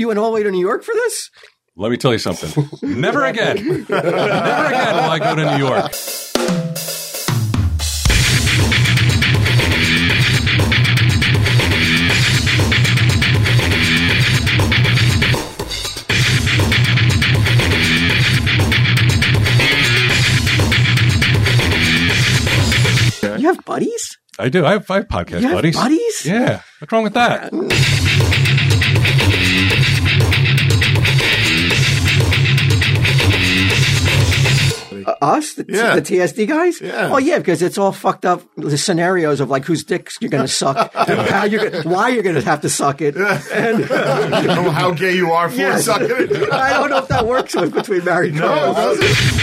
you went all the way to New York for this? Let me tell you something. Never again. Never again will I go to New York. You have buddies? I do. I have 5 podcast You have buddies. buddies? Yeah. What's wrong with that? Us? The TSD guys? Yeah. Oh, yeah, because it's all fucked up. The scenarios of like whose dicks you're going to suck, and why you're going to have to suck it. And how gay you are for sucking it. I don't know if that works between married couples. No,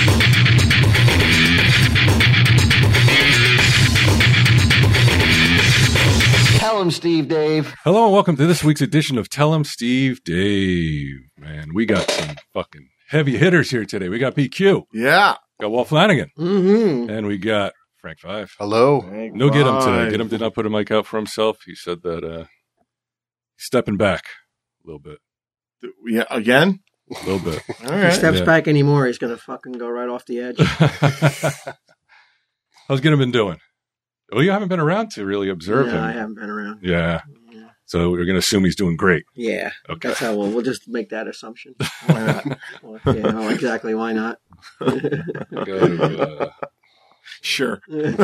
Tell him, Steve Dave. Hello and welcome to this week's edition of Tell 'em Steve Dave. Man, we got some fucking heavy hitters here today. We got PQ. Yeah. Got Walt Flanagan. Mm-hmm. And we got Frank Five. Hello. No Get him today. Get him did not put a mic out for himself. He said that he's stepping back a little bit. Yeah, again? A little bit. All right. If he steps back anymore, he's going to fucking go right off the edge. How's Get him been doing? Well, you haven't been around to really observe him. I haven't been around. Yeah. So we're going to assume he's doing great. Yeah. Okay. That's how we'll just make that assumption. Why not? Well, exactly. Why not? Sure. Good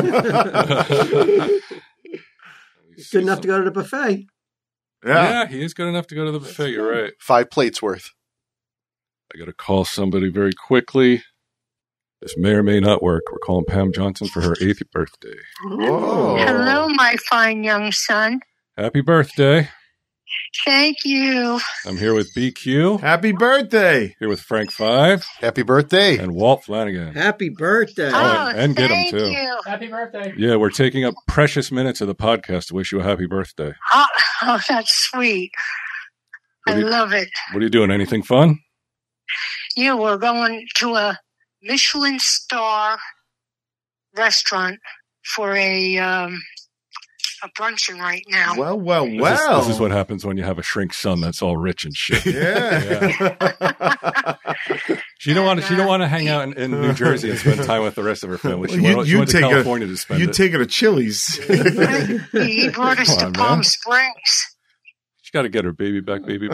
enough to go to the buffet. Yeah, he is good enough to go to the buffet. You're right. 5 plates worth. I got to call somebody very quickly. This may or may not work. We're calling Pam Johnson for her 8th birthday. Whoa. Hello, my fine young son. Happy birthday. Thank you. I'm here with BQ. Happy birthday. Here with Frank Five. Happy birthday. And Walt Flanagan. Happy birthday. and get him, thank too. you. Happy birthday. Yeah, we're taking up precious minutes of the podcast to wish you a happy birthday. Oh, that's sweet. I love it. What are you doing? Anything fun? Yeah, we're going to a Michelin star restaurant for a bruncheon right now. Well. This is what happens when you have a shrink son that's all rich and shit. Yeah. She don't want to hang out in New Jersey and spend time with the rest of her family. She went to California to spend it. You take her to Chili's. He brought us to Palm Springs. She's got to get her baby back. Going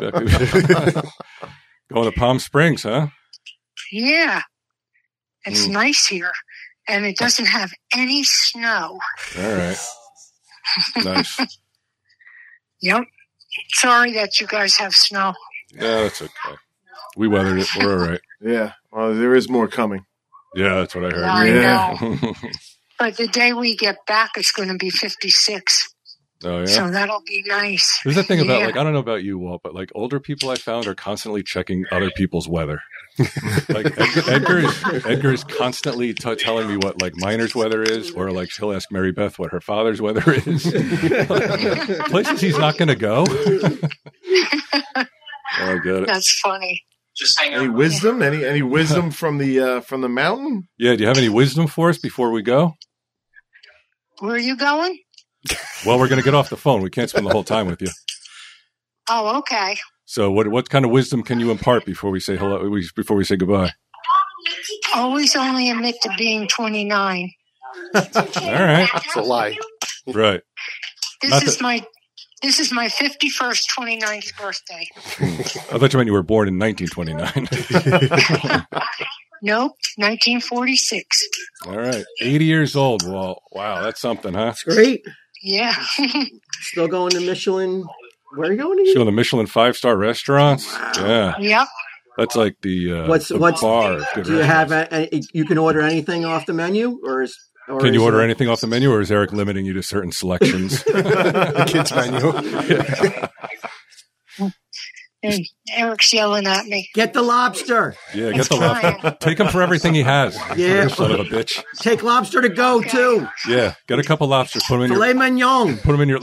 to Palm Springs, huh? Yeah. It's nice here, and it doesn't have any snow. All right. Nice. Yep. Sorry that you guys have snow. Yeah, that's okay. We weathered it. We're all right. Yeah. Well, there is more coming. Yeah, that's what I heard. I Yeah. know. But the day we get back, it's going to be 56. Oh, yeah? So that'll be nice. There's that thing about, Yeah. I don't know about you, Walt, but older people I found are constantly checking other people's weather. Edgar is constantly telling me what Miner's weather is, or he'll ask Mary Beth what her father's weather is. Places he's not going to go. I get it. That's funny. Just hang Any wisdom? Any wisdom from the mountain? Yeah, do you have any wisdom for us before we go? Where are you going? Well, we're going to get off the phone. We can't spend the whole time with you. Oh, okay. So what kind of wisdom can you impart before we say hello? Before we say goodbye? Always only admit to being 29. All right. It's a lie. Right. This is my 51st 29th birthday. I thought you meant you were born in 1929. Nope, 1946. All right. 80 years old. Well, wow, that's something, huh? That's great. Yeah. Still going to Michelin. Where are you going She's again? going to Michelin 5-star restaurants. Wow. Yeah. Yep. That's like the What's bar. Do you have you can order anything off the menu, or can you order anything off the menu, or is Eric limiting you to certain selections? The kids menu. Yeah. And Eric's yelling at me. Get the lobster. Yeah, get the lobster. Take him for everything he has. Yeah. Son of a bitch. Take lobster to go too. Yeah, get a couple lobsters. Put them in Filet mignon. Put them in your.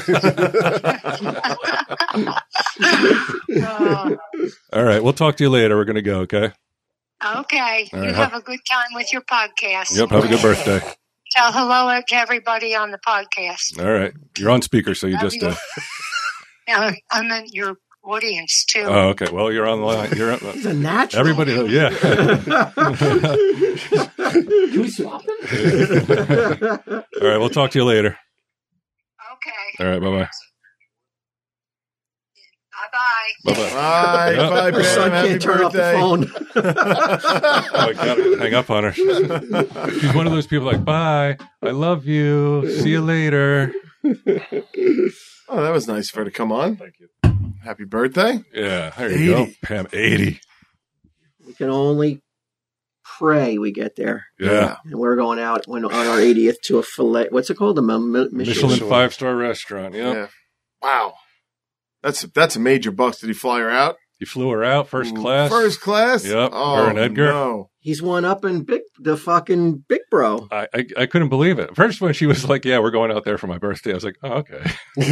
All right, we'll talk to you later. We're going to go. Okay. Okay. All right, You have a good time with your podcast. Yep. Have a good birthday. Tell hello to everybody on the podcast. All right, you're on speaker, so you Love just. you. I meant your audience too. Oh, okay. Well, you're on the line. You're He's a natural. everybody. Yeah. Can we swap him? All right. We'll talk to you later. Okay. All right. Bye-bye. Bye-bye. Bye-bye. Bye, Yeah. bye, Her son Pam. Happy can't turn off the birthday. phone. Oh, I gotta hang up on her. She's one of those people like, bye. I love you. See you later. Oh, that was nice for her to come on. Thank you. Happy birthday. Yeah. There you go. 80. Pam, 80. We can only pray we get there. Yeah. And we're going out on our 80th to a filet. What's it called? The Michelin. Michelin 5-star restaurant. Yep. Yeah. Wow. That's a major bucks. Did he fly her out? You flew her out first class. First class? Yep. Oh, Her and Edgar. No. He's one up in the fucking big bro. I couldn't believe it. First, when she was like, yeah, we're going out there for my birthday, I was like, oh, okay.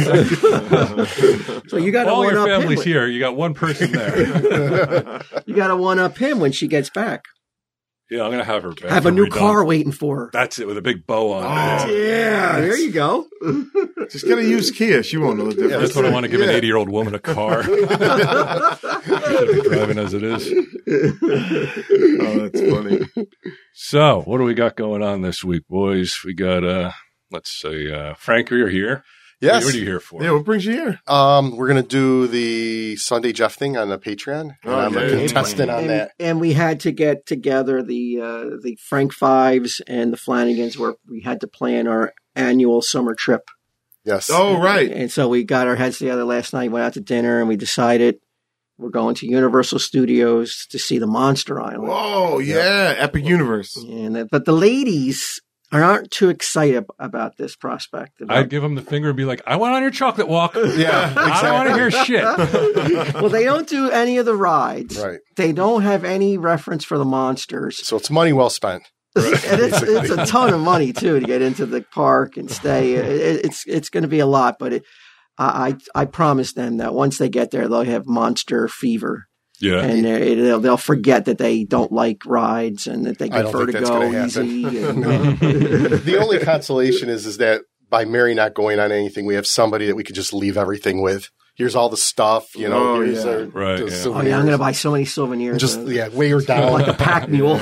So you got to All one your up family's him. here. You got one person there. You got to one up him when she gets back. Yeah, I'm going to have her back. Have a new car waiting for her. That's it, with a big bow on Oh, it. Yeah, there you go. Just gotta use Kia. She won't know the difference. That's what I want to give an 80-year-old woman a car. Instead of driving as it is. Oh, that's funny. So, what do we got going on this week, boys? We got, let's say, Frank, you're here. Yes. What are you here for? Yeah, what brings you here? We're going to do the Sunday Jeff thing on the Patreon. Oh, I'm a yeah. contestant on that. And we had to get together the Frank Fives and the Flanagans, where we had to plan our annual summer trip. Yes. Oh, right. And so we got our heads together last night, went out to dinner, and we decided we're going to Universal Studios to see the Monster Island. Whoa, yeah. Epic Universe. But the ladies aren't too excited about this prospect. I'd give him the finger and be like, I went on your chocolate walk. Yeah, I don't want to hear shit. Well, they don't do any of the rides. Right. They don't have any reference for the monsters. So it's money well spent. And it's a ton of money too to get into the park and stay. It's going to be a lot, but I promise them that once they get there, they'll have monster fever, Yeah. and they'll forget that they don't like rides and that they I get don't think that's vertigo gonna happen. easy. And, The only consolation is that by Mary not going on anything, we have somebody that we could just leave everything with. Here's all the stuff, you know. Oh, here's yeah. our, Right, the yeah. oh souvenirs. yeah, I'm going to buy so many souvenirs. Just weigh her down like a pack mule.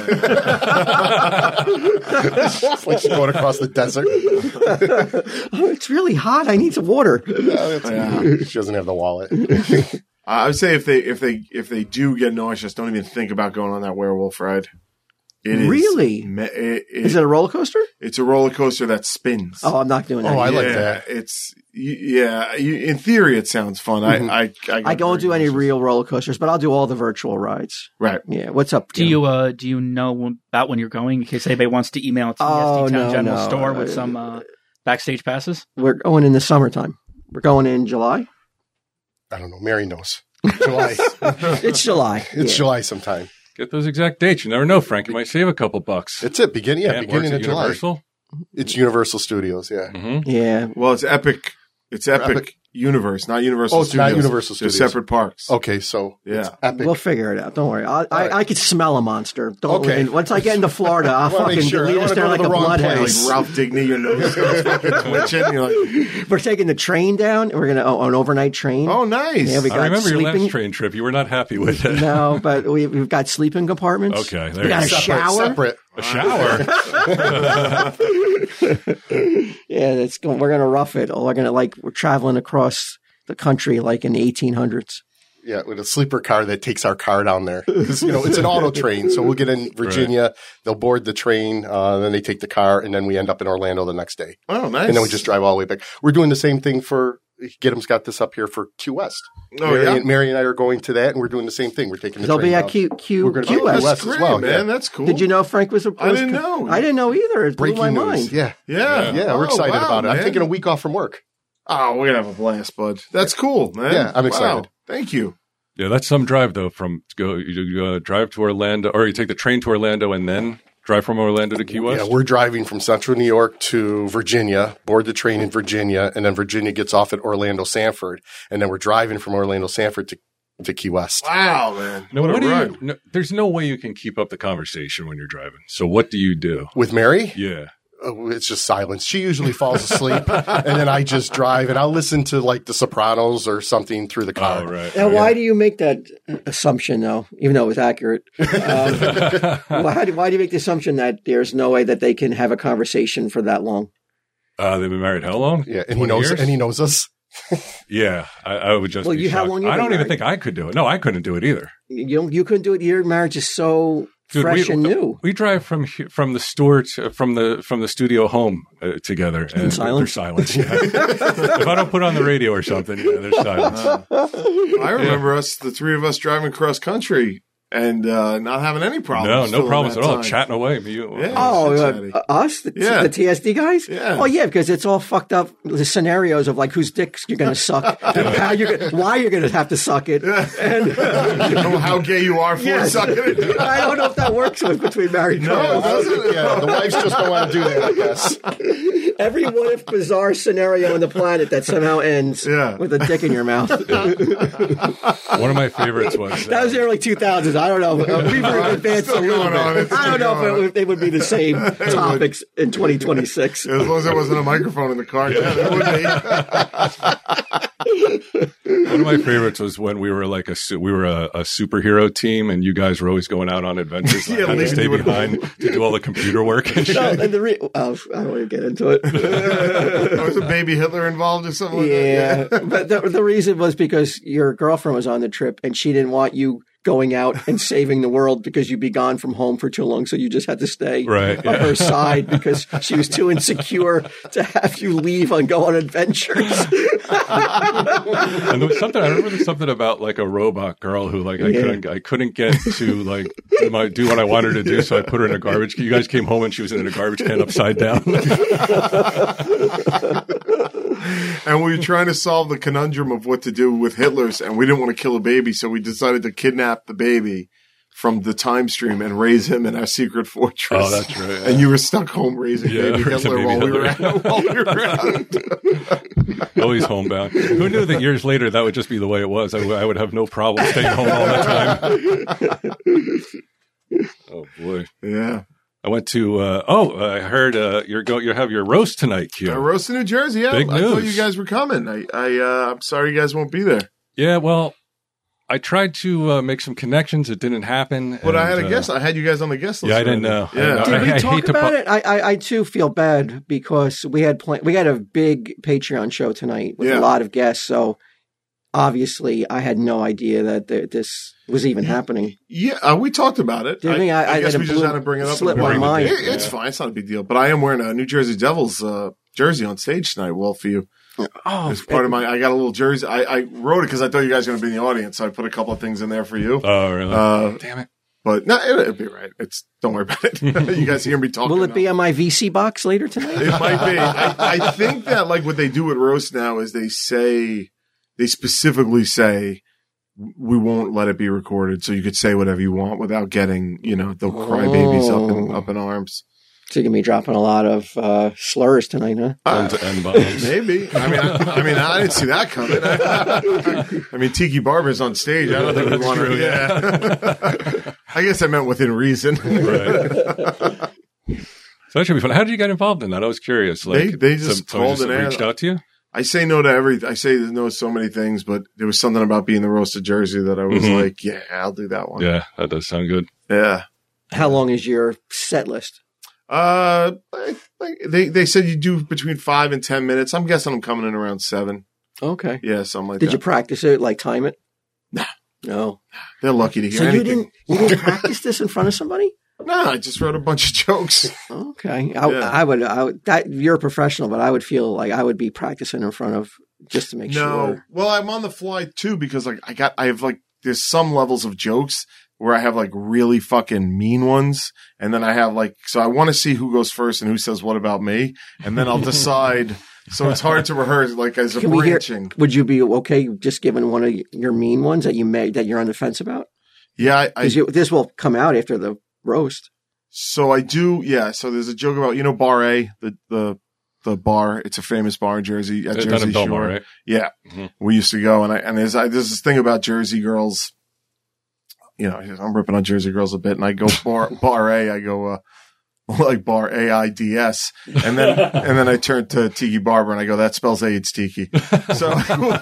It's like she's going across the desert. Oh, it's really hot. I need some water. She doesn't have the wallet. I would say if they do get nauseous, don't even think about going on that werewolf ride. It is Really? Is it a roller coaster? It's a roller coaster that spins. Oh, I'm not doing that. Oh, I like Yeah, that. It's in theory, it sounds fun. I don't do any real roller coasters, but I'll do all the virtual rides. Right. Yeah. What's up? Do Tim? you know about when you're going in case anybody wants to email it to the Oh, SD Town no, General no. Store with some backstage passes? We're going in the summertime. We're going in July. I don't know. Mary knows. July. It's July. It's Yeah. July sometime. Get those exact dates. You never know, Frank. You might save a couple bucks. It's it. Beginning Works of at July. Universal. It's Universal Studios. Yeah. Mm-hmm. Yeah. Well, it's Epic. It's Epic Epic. Universe, not Universal Oh, it's Studios. not Universal They're Studios. separate parks. Okay, so Yeah. it's epic. We'll figure it out. Don't worry. I could smell a monster. Don't Okay. and once I get into Florida, I'll Wanna make fucking sure. I lead don't us wanna there go like to a the wrong bloodhound. place. Like Ralph Digny, your nose starts fucking twitching. You're like, We're taking the train down. And we're gonna an overnight train. oh, nice. Yeah, we I got remember your sleeping. last train trip. You were not happy with it. No, but we've got sleeping compartments. Okay, there We got a you go. shower. Separate. A shower. Yeah, that's going. We're gonna rough it. We're traveling across the country like in the 1800s. Yeah, with a sleeper car that takes our car down there. Because, it's an auto train. So we'll get in Virginia. They'll board the train. Then they take the car. And then we end up in Orlando the next day. Oh, nice. And then we just drive all the way back. We're doing the same thing for Giddim's got this up here for Key West. Oh, yeah? Mary and I are going to that, and we're doing the same thing. We're taking the They'll train be at down. Q We're gonna Key be at West. Key West That's as great, well, man. yeah. That's cool. Did you know Frank was a? I didn't know. I didn't know either. It blew Breaking my news. mind. Yeah. Yeah. Yeah, we're Oh, excited wow, about it. I'm man. taking a week off from work. Oh, we're going to have a blast, bud. That's cool, man. Yeah, I'm Wow. excited. Thank you. Yeah, that's some drive though. You drive to Orlando, or you take the train to Orlando and then drive from Orlando to Key West. Yeah, we're driving from central New York to Virginia, board the train in Virginia, and then Virginia gets off at Orlando Sanford, and then we're driving from Orlando Sanford to Key West. Wow, man. No, what a ride. there's no way you can keep up the conversation when you're driving. So what do you do? With Mary? Yeah. it's just silence. She usually falls asleep, and then I just drive, and I'll listen to like The Sopranos or something through the car. Oh, right. Now, why do you make that assumption, though, even though it was accurate? Why do you make the assumption that there's no way that they can have a conversation for that long? They've been married how long? Yeah, and he knows us. Yeah, I would just. Well, be how shocked. long you been I don't even married? think I could do it. No, I couldn't do it either. You couldn't do it. Your marriage is so fresh and new. We drive from the store from the studio home together, and silence? There's silence. Yeah. If I don't put on the radio or something, there's silence. I remember the three of us driving cross country and not having any problems. No problems at all. Time. Chatting away. Yeah. Us? The TSD guys? Yeah. Oh, yeah, because it's all fucked up. The scenarios of like whose dicks you're going to suck, and why you're going to have to suck it. And how gay you are for sucking it. I don't know if that works between married No, couples. doesn't it? Yeah, the wives just don't want to do that, I guess. Every what if bizarre scenario on the planet that somehow ends with a dick in your mouth. One of my favorites was That was the early 2000s. I don't know. We've advanced a little bit. I don't know if they would be the same topics in 2026. As long as there wasn't a microphone in the car, there would be. One of my favorites was when we were like a superhero team, and you guys were always going out on adventures. And I had to stay behind to do all the computer work and shit. No, and I don't want to get into it. Was a baby Hitler involved or something like that? Yeah, but the reason was because your girlfriend was on the trip, and she didn't want you going out and saving the world because you'd be gone from home for too long. So you just had to stay on her side because she was too insecure to have you leave and go on adventures. And there was something, I remember there's something about like a robot girl who like I couldn't get to like do what I wanted to do. So I put her in a garbage can. You guys came home and she was in a garbage can upside down. And we were trying to solve the conundrum of what to do with Hitler's, and we didn't want to kill a baby, so we decided to kidnap the baby from the time stream and raise him in our secret fortress. Oh, that's right. Yeah. And you were stuck home raising baby Hitler while we were around. Always homebound. Who knew that years later that would just be the way it was? I would have no problem staying home all the time. Oh boy. Yeah. I went to. I heard you have your roast tonight, Q. A roast in New Jersey. Yeah, Big I thought news. you guys were coming. I'm sorry you guys won't be there. Yeah, well, I tried to make some connections. It didn't happen. But I had a guest. I had you guys on the guest list. Yeah, I didn't know. Yeah. Did we I talk hate to about it? I too feel bad because we had a big Patreon show tonight with a lot of guests. So obviously, I had no idea that this was even happening. Yeah, we talked about it. Didn't we? I guess we just had to bring it up. Slipped my mind. It's fine. It's not a big deal. But I am wearing a New Jersey Devils jersey on stage tonight. Well, for you. Oh, as part of I got a little jersey. I wrote it because I thought you guys were going to be in the audience, so I put a couple of things in there for you. Oh, really? Damn it! But no, it'll be right. Don't worry about it. You guys hear me talking. Will it be on my VC box later tonight? It might be. I think that like what they do at roast now is they specifically say we won't let it be recorded, so you could say whatever you want without getting the crybabies up in arms. So you're gonna be dropping a lot of slurs tonight, huh? N-bombs. Maybe. I didn't see that coming. I mean, Tiki Barber's on stage. I don't think we want to. Yeah. I guess I meant within reason. Right. So that should be fun. How did you get involved in that? I was curious. Like they just called and and reached out to you. I say no to everything. I say no to so many things, but there was something about being the roasted Jersey that I was like, yeah, I'll do that one. Yeah, that does sound good. Yeah. How long is your set list? They said you do between 5 and 10 minutes. I'm guessing I'm coming in around 7. Okay. Yeah, something like that. Did you practice it? Like time it? Nah. No. They're lucky to hear so anything. you didn't practice this in front of somebody? No, I just wrote a bunch of jokes. Okay. I would you're a professional, but I would feel like I would be practicing in front of just to make sure. Well, I'm on the fly too because like I have like there's some levels of jokes where I have like really fucking mean ones, and then I have like so I want to see who goes first and who says what about me, and then I'll decide. So it's hard to rehearse like as a branching. Would you be okay just giving one of your mean ones that you're on the fence about? Yeah, this will come out after the roast. So I do. Yeah. So there's a joke about Bar A, the bar. It's a famous bar in Jersey at Jersey Shore. Belmar, right? Yeah, we used to go, and there's this thing about Jersey girls. I'm ripping on Jersey girls a bit, and I go bar A. I go, like bar AIDS, and then I turned to Tiki Barber and I go, that spells AIDS, Tiki. So,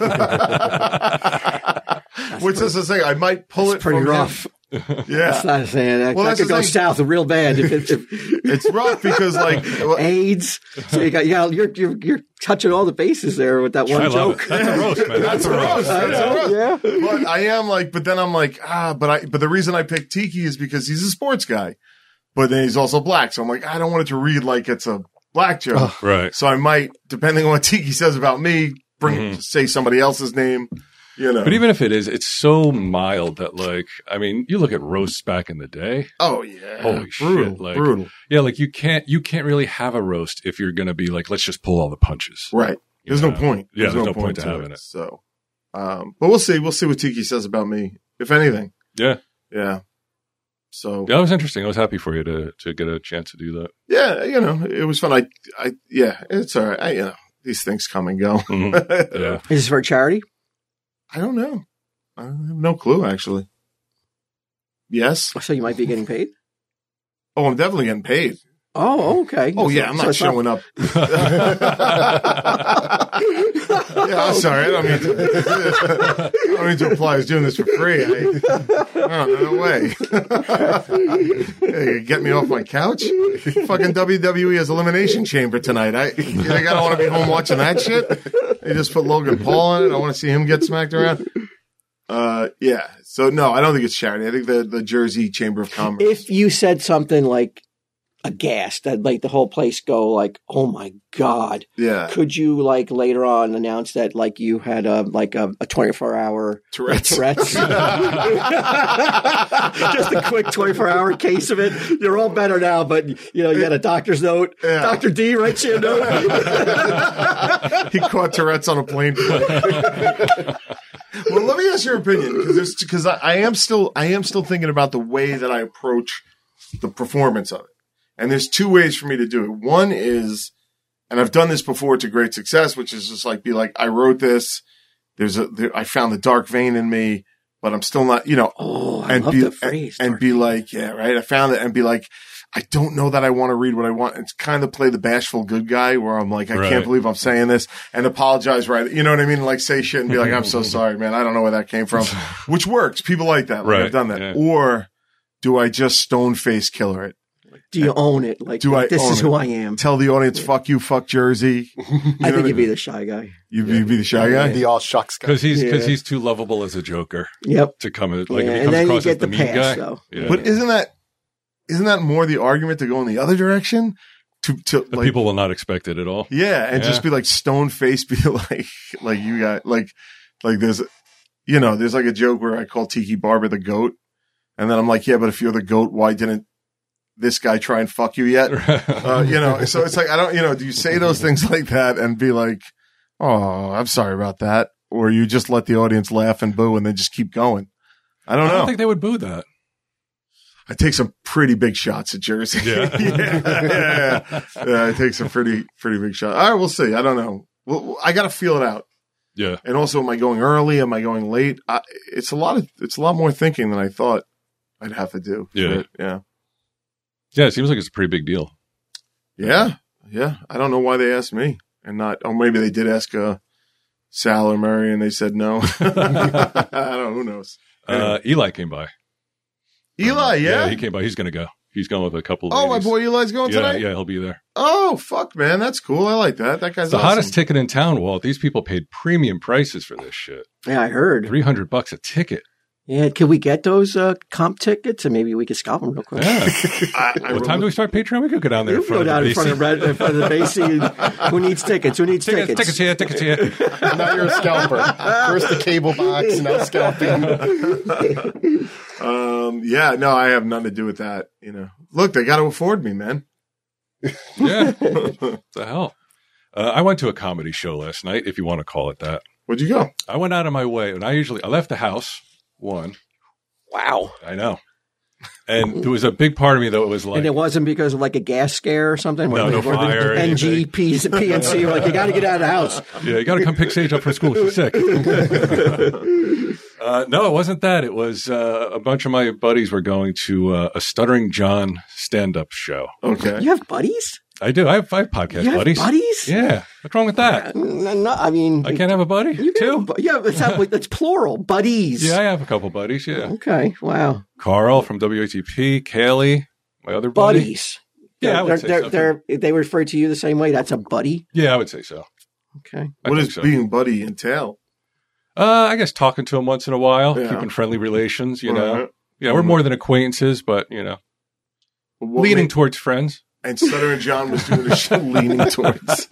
which is the thing, I might pull it pretty from rough. him. Yeah, that's not saying that could go south real bad. If it's rough because like AIDS. So you're touching all the bases there with that one joke. That's a roast, man. That's a roast. Yeah. But I am like, but then I'm like, but the reason I picked Tiki is because he's a sports guy, but then he's also black. So I'm like, I don't want it to read like it's a black joke. Right. So I might, depending on what Tiki says about me, say somebody else's name. You know. But even if it is, it's so mild that, like, I mean, you look at roasts back in the day. Oh yeah, holy brutal, shit! Like, brutal. Yeah, like you can't really have a roast if you're going to be like, let's just pull all the punches. Right. There's no point. Yeah, there's no point to having it. So, but we'll see. We'll see what Tiki says about me, if anything. Yeah. Yeah. So that was interesting. I was happy for you to get a chance to do that. Yeah, you know, it was fun. Yeah, it's all right. You know, these things come and go. Mm-hmm. Yeah. Is this for a charity? I don't know. I have no clue, actually. Yes. So you might be getting paid? Oh, I'm definitely getting paid. Oh, okay. Oh, yeah, I'm not showing up. Yeah, I'm sorry. I don't mean to imply I was doing this for free. No way. Hey, get me off my couch? Fucking WWE has Elimination Chamber tonight. I don't want to be home watching that shit. They just put Logan Paul in it. I want to see him get smacked around. Yeah. So, no, I don't think it's charity. I think the Jersey Chamber of Commerce. If you said something like aghast, that like the whole place go like, oh my God. Yeah. Could you like later on announce that like you had a 24-hour Tourette's? Just a quick 24-hour case of it. You're all better now, but you had a doctor's note. Yeah. Dr. D writes you a note. He caught Tourette's on a plane. Well, let me ask your opinion because I am still thinking about the way that I approach the performance of it. And there's two ways for me to do it. One is, and I've done this before to great success, which is just like be like, I wrote this. I found the dark vein in me, but I'm still not, I love the phrase. And be like, yeah, right. I found it and be like, I don't know that I want to read what I want. It's kind of play the bashful good guy where I'm like, I can't believe I'm saying this and apologize. Right. You know what I mean? Like say shit and be like, I'm so sorry, man. I don't know where that came from, which works. People like that. Like, I've done that. Yeah. Or do I just stone face killer it? Do you own it? Like, this is who I am. Tell the audience, fuck you, fuck Jersey. I think you'd be the shy guy. You'd be the shy guy? The all shucks guy. Because he's too lovable as a joker. Yep. To come in, like, if he comes across as the mean guy. Yeah. But isn't that more the argument to go in the other direction? To like, people will not expect it at all. Yeah. And just be like stone face, be like you got, like there's like a joke where I call Tiki Barber the goat. And then I'm like, yeah, but if you're the goat, why didn't this guy try and fuck you yet? So it's like, I don't, do you say those things like that and be like, oh, I'm sorry about that? Or you just let the audience laugh and boo and then just keep going? I don't know. I don't think they would boo that. I take some pretty big shots at Jersey. Yeah. yeah, I take some pretty big shots. All right, we'll see. I don't know. Well, I got to feel it out. Yeah. And also, am I going early? Am I going late? It's a lot more thinking than I thought I'd have to do. Yeah. Yeah. Yeah, it seems like it's a pretty big deal. Yeah. Yeah. I don't know why they asked me and not, or maybe they did ask Sal or Murray and they said no. I don't know. Who knows? Eli came by. Eli, yeah, he came by. He's going to go. He's going with a couple of ladies. My boy Eli's going tonight? Yeah, he'll be there. Oh, fuck, man. That's cool. I like that. That guy's the awesome. hottest ticket in town, Walt. These people paid premium prices for this shit. Yeah, I heard. $300 a ticket. Yeah, can we get those comp tickets and maybe we can scalp them real quick? Yeah. What time do we start Patreon? We could go down there in front of the BC. Who needs tickets? Tickets here. Now you're a scalper. First the cable box, now scalping. Yeah, no, I have nothing to do with that. Look, they got to afford me, man. Yeah. What the hell? I went to a comedy show last night, if you want to call it that. Where'd you go? I went out of my way, and I left the house. One. Wow. I know. And there was a big part of me that was like... And it wasn't because of like a gas scare or something? No fire. NG, PNC, like, you got to get out of the house. Yeah, you got to come pick Sage up from school. She's sick. No, it wasn't that. It was a bunch of my buddies were going to a Stuttering John stand-up show. Okay. You have buddies? I do. I have 5 podcast You have buddies. buddies? Yeah. What's wrong with that? No, I mean, I can't have a buddy? you can Too? have that's plural. Buddies. Yeah, I have a couple buddies. Yeah. Okay. Wow. Carl from WATP, Kaylee, my other buddy. Buddies. Yeah, I would say so. They refer to you the same way. That's a buddy. Yeah, I would say so. Okay. What does being buddy entail? I guess talking to him once in a while, Yeah. keeping friendly relations, you know. Right. Yeah, we're more than acquaintances, but, you know, leaning towards friends. And Stuttering John was doing the show leaning towards.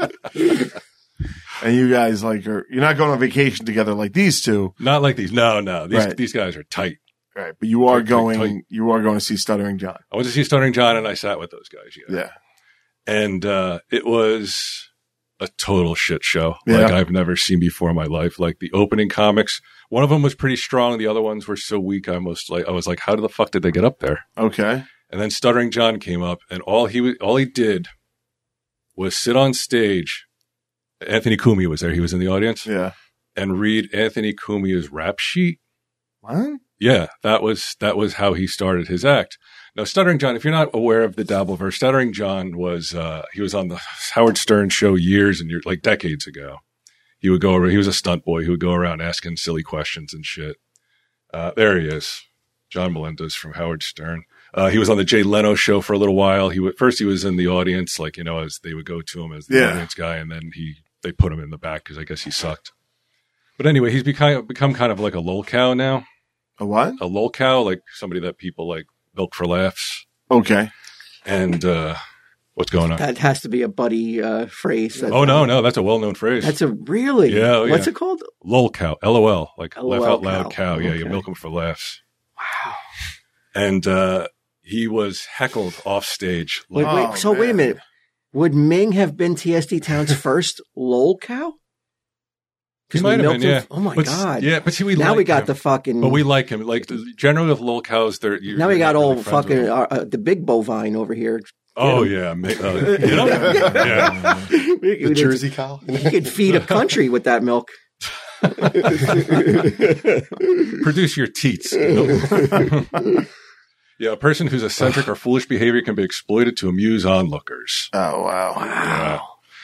And you guys you're not going on vacation together like these two. Not like these. No. Right. These guys are tight. Right. But you are Tight. going to see Stuttering John. I went to see Stuttering John and I sat with those guys. Yeah. And it was a total shit show. Yeah. Like I've never seen before in my life. Like the opening comics, one of them was pretty strong. The other ones were so weak. I was like, how the fuck did they get up there? Okay. And then Stuttering John came up, and all he did was sit on stage. Anthony Cumia was there. He was in the audience. Yeah. And read Anthony Cumia's rap sheet. What? Yeah, that was how he started his act. Now, Stuttering John, if you're not aware of the Dabbleverse, Stuttering John was he was on the Howard Stern show years and like decades ago. He would go. He was a stunt boy. He would go around asking silly questions and shit. There he is, John Melendez from Howard Stern. He was on the Jay Leno show for a little while. He was in the audience, like, you know, as they would go to him as the audience guy, and then they put him in the back because I guess he sucked. But anyway, he's become kind of like a lolcow now. A what? A lolcow, like somebody that people like milk for laughs. Okay. And what's going on? That has to be a buddy phrase. No, that's a well-known phrase. That's a really? Yeah. What's it called? Lolcow, LOL, like LOL laugh out loud cow. cow. Yeah, Okay. you milk them for laughs. Wow. And he was heckled off stage. Wait, Oh, so wait a man. minute. Would Ming have been TSD Town's first lol cow? He might have been, yeah. Oh my But, God. Yeah, but see, we Now like we got him. the fucking. But we like him. Like generally with lolcows, now we got old fucking the big bovine over here. Oh yeah, you know? Yeah. The Jersey cow. You could feed a country with that milk. Produce your teats. Yeah, a person whose eccentric or foolish behavior can be exploited to amuse onlookers. Oh, wow. Yeah.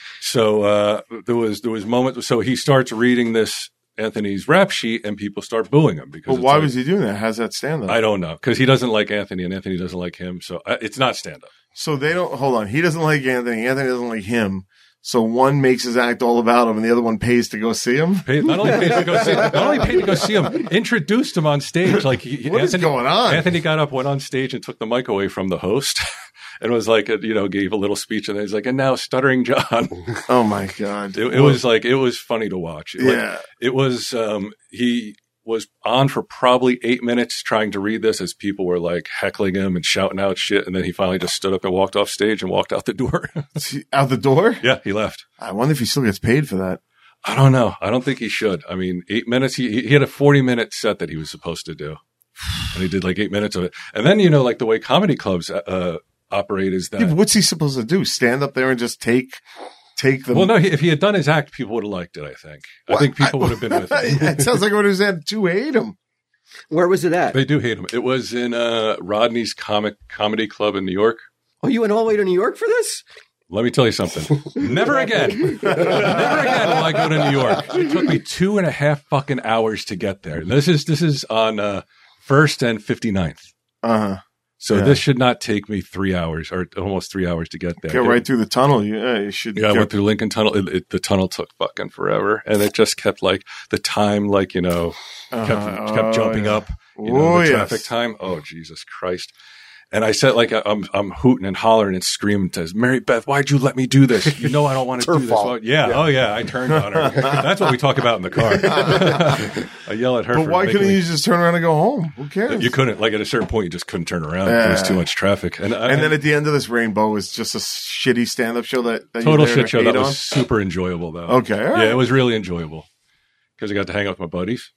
So there was moments. So he starts reading this Anthony's rap sheet, and people start booing him because. Well, why was he doing that? How's that stand up? I don't know, because he doesn't like Anthony, and Anthony doesn't like him. So it's not stand up. So they don't, hold on. He doesn't like Anthony. Anthony doesn't like him. So one makes his act all about him and the other one pays to go see him. Not only paid to go see him, introduced him on stage. Like What is going on? Anthony got up, went on stage, and took the mic away from the host, and was like, gave a little speech, and he's like, and now Stuttering John. Oh my God. It was funny to watch. Yeah. It was. He was on for probably 8 minutes trying to read this as people were like heckling him and shouting out shit, and then he finally just stood up and walked off stage and walked out the door. Out the door? Yeah, he left. I wonder if he still gets paid for that. I don't know. I don't think he should. I mean, 8 minutes. He had a 40-minute set that he was supposed to do, and he did like 8 minutes of it. And then like the way comedy clubs operate is that. Yeah, but what's he supposed to do? Stand up there and just take the. Well, no. If he had done his act, people would have liked it. I think. I think people would have been with him. It sounds like what he was at to hate him. Where was it at? They do hate him. It was in Rodney's comedy club in New York. Oh, you went all the way to New York for this? Let me tell you something. Never again. Never again will I go to New York. It took me 2.5 fucking hours to get there. This is on 1st and 59th. Uh-huh. So Yeah. this should not take me 3 hours or almost 3 hours to get there. Get right through the tunnel. Yeah, you should. Yeah, I went through Lincoln Tunnel. The tunnel took fucking forever, and it just kept like the time, like kept jumping up. The traffic time. Oh Jesus Christ! And I said, like, I'm hooting and hollering and screaming to Mary Beth, why'd you let me do this? You know I don't want to do this. fault. Yeah. Oh yeah, I turned on her. That's what we talk about in the car. I yell at her. But why couldn't you just turn around and go home? Who cares? You couldn't. Like at a certain point, you just couldn't turn around. There was too much traffic. And then at the end of this rainbow was just a shitty stand-up show that total you there shit show. hate That on? was super enjoyable though. Okay, all right. Yeah, it was really enjoyable because I got to hang out with my buddies.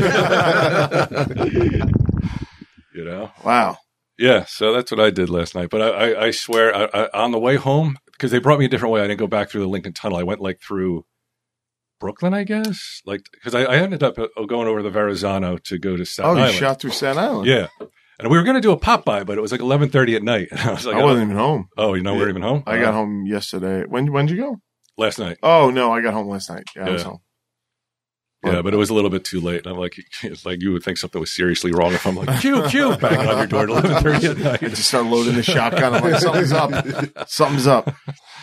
You know. Wow. Yeah, so that's what I did last night. But I swear, I on the way home, because they brought me a different way. I didn't go back through the Lincoln Tunnel. I went like through Brooklyn, I guess. Like, because I ended up going over the Verrazano to go to Staten Oh, you Island. shot through Staten Island? Yeah. And we were going to do a pop-by, but it was like 11:30 at night. And I was like, I wasn't even home. Oh, you know, we're even home? I got home yesterday. When'd you go? Last night. Oh, no, I got home last night. Yeah, I was home. Yeah, but it was a little bit too late. And I'm like, it's like you would think something was seriously wrong if I'm like, Q, banging on your door at 11:30 at night. I just start loading the shotgun. I'm like, something's up. Something's up.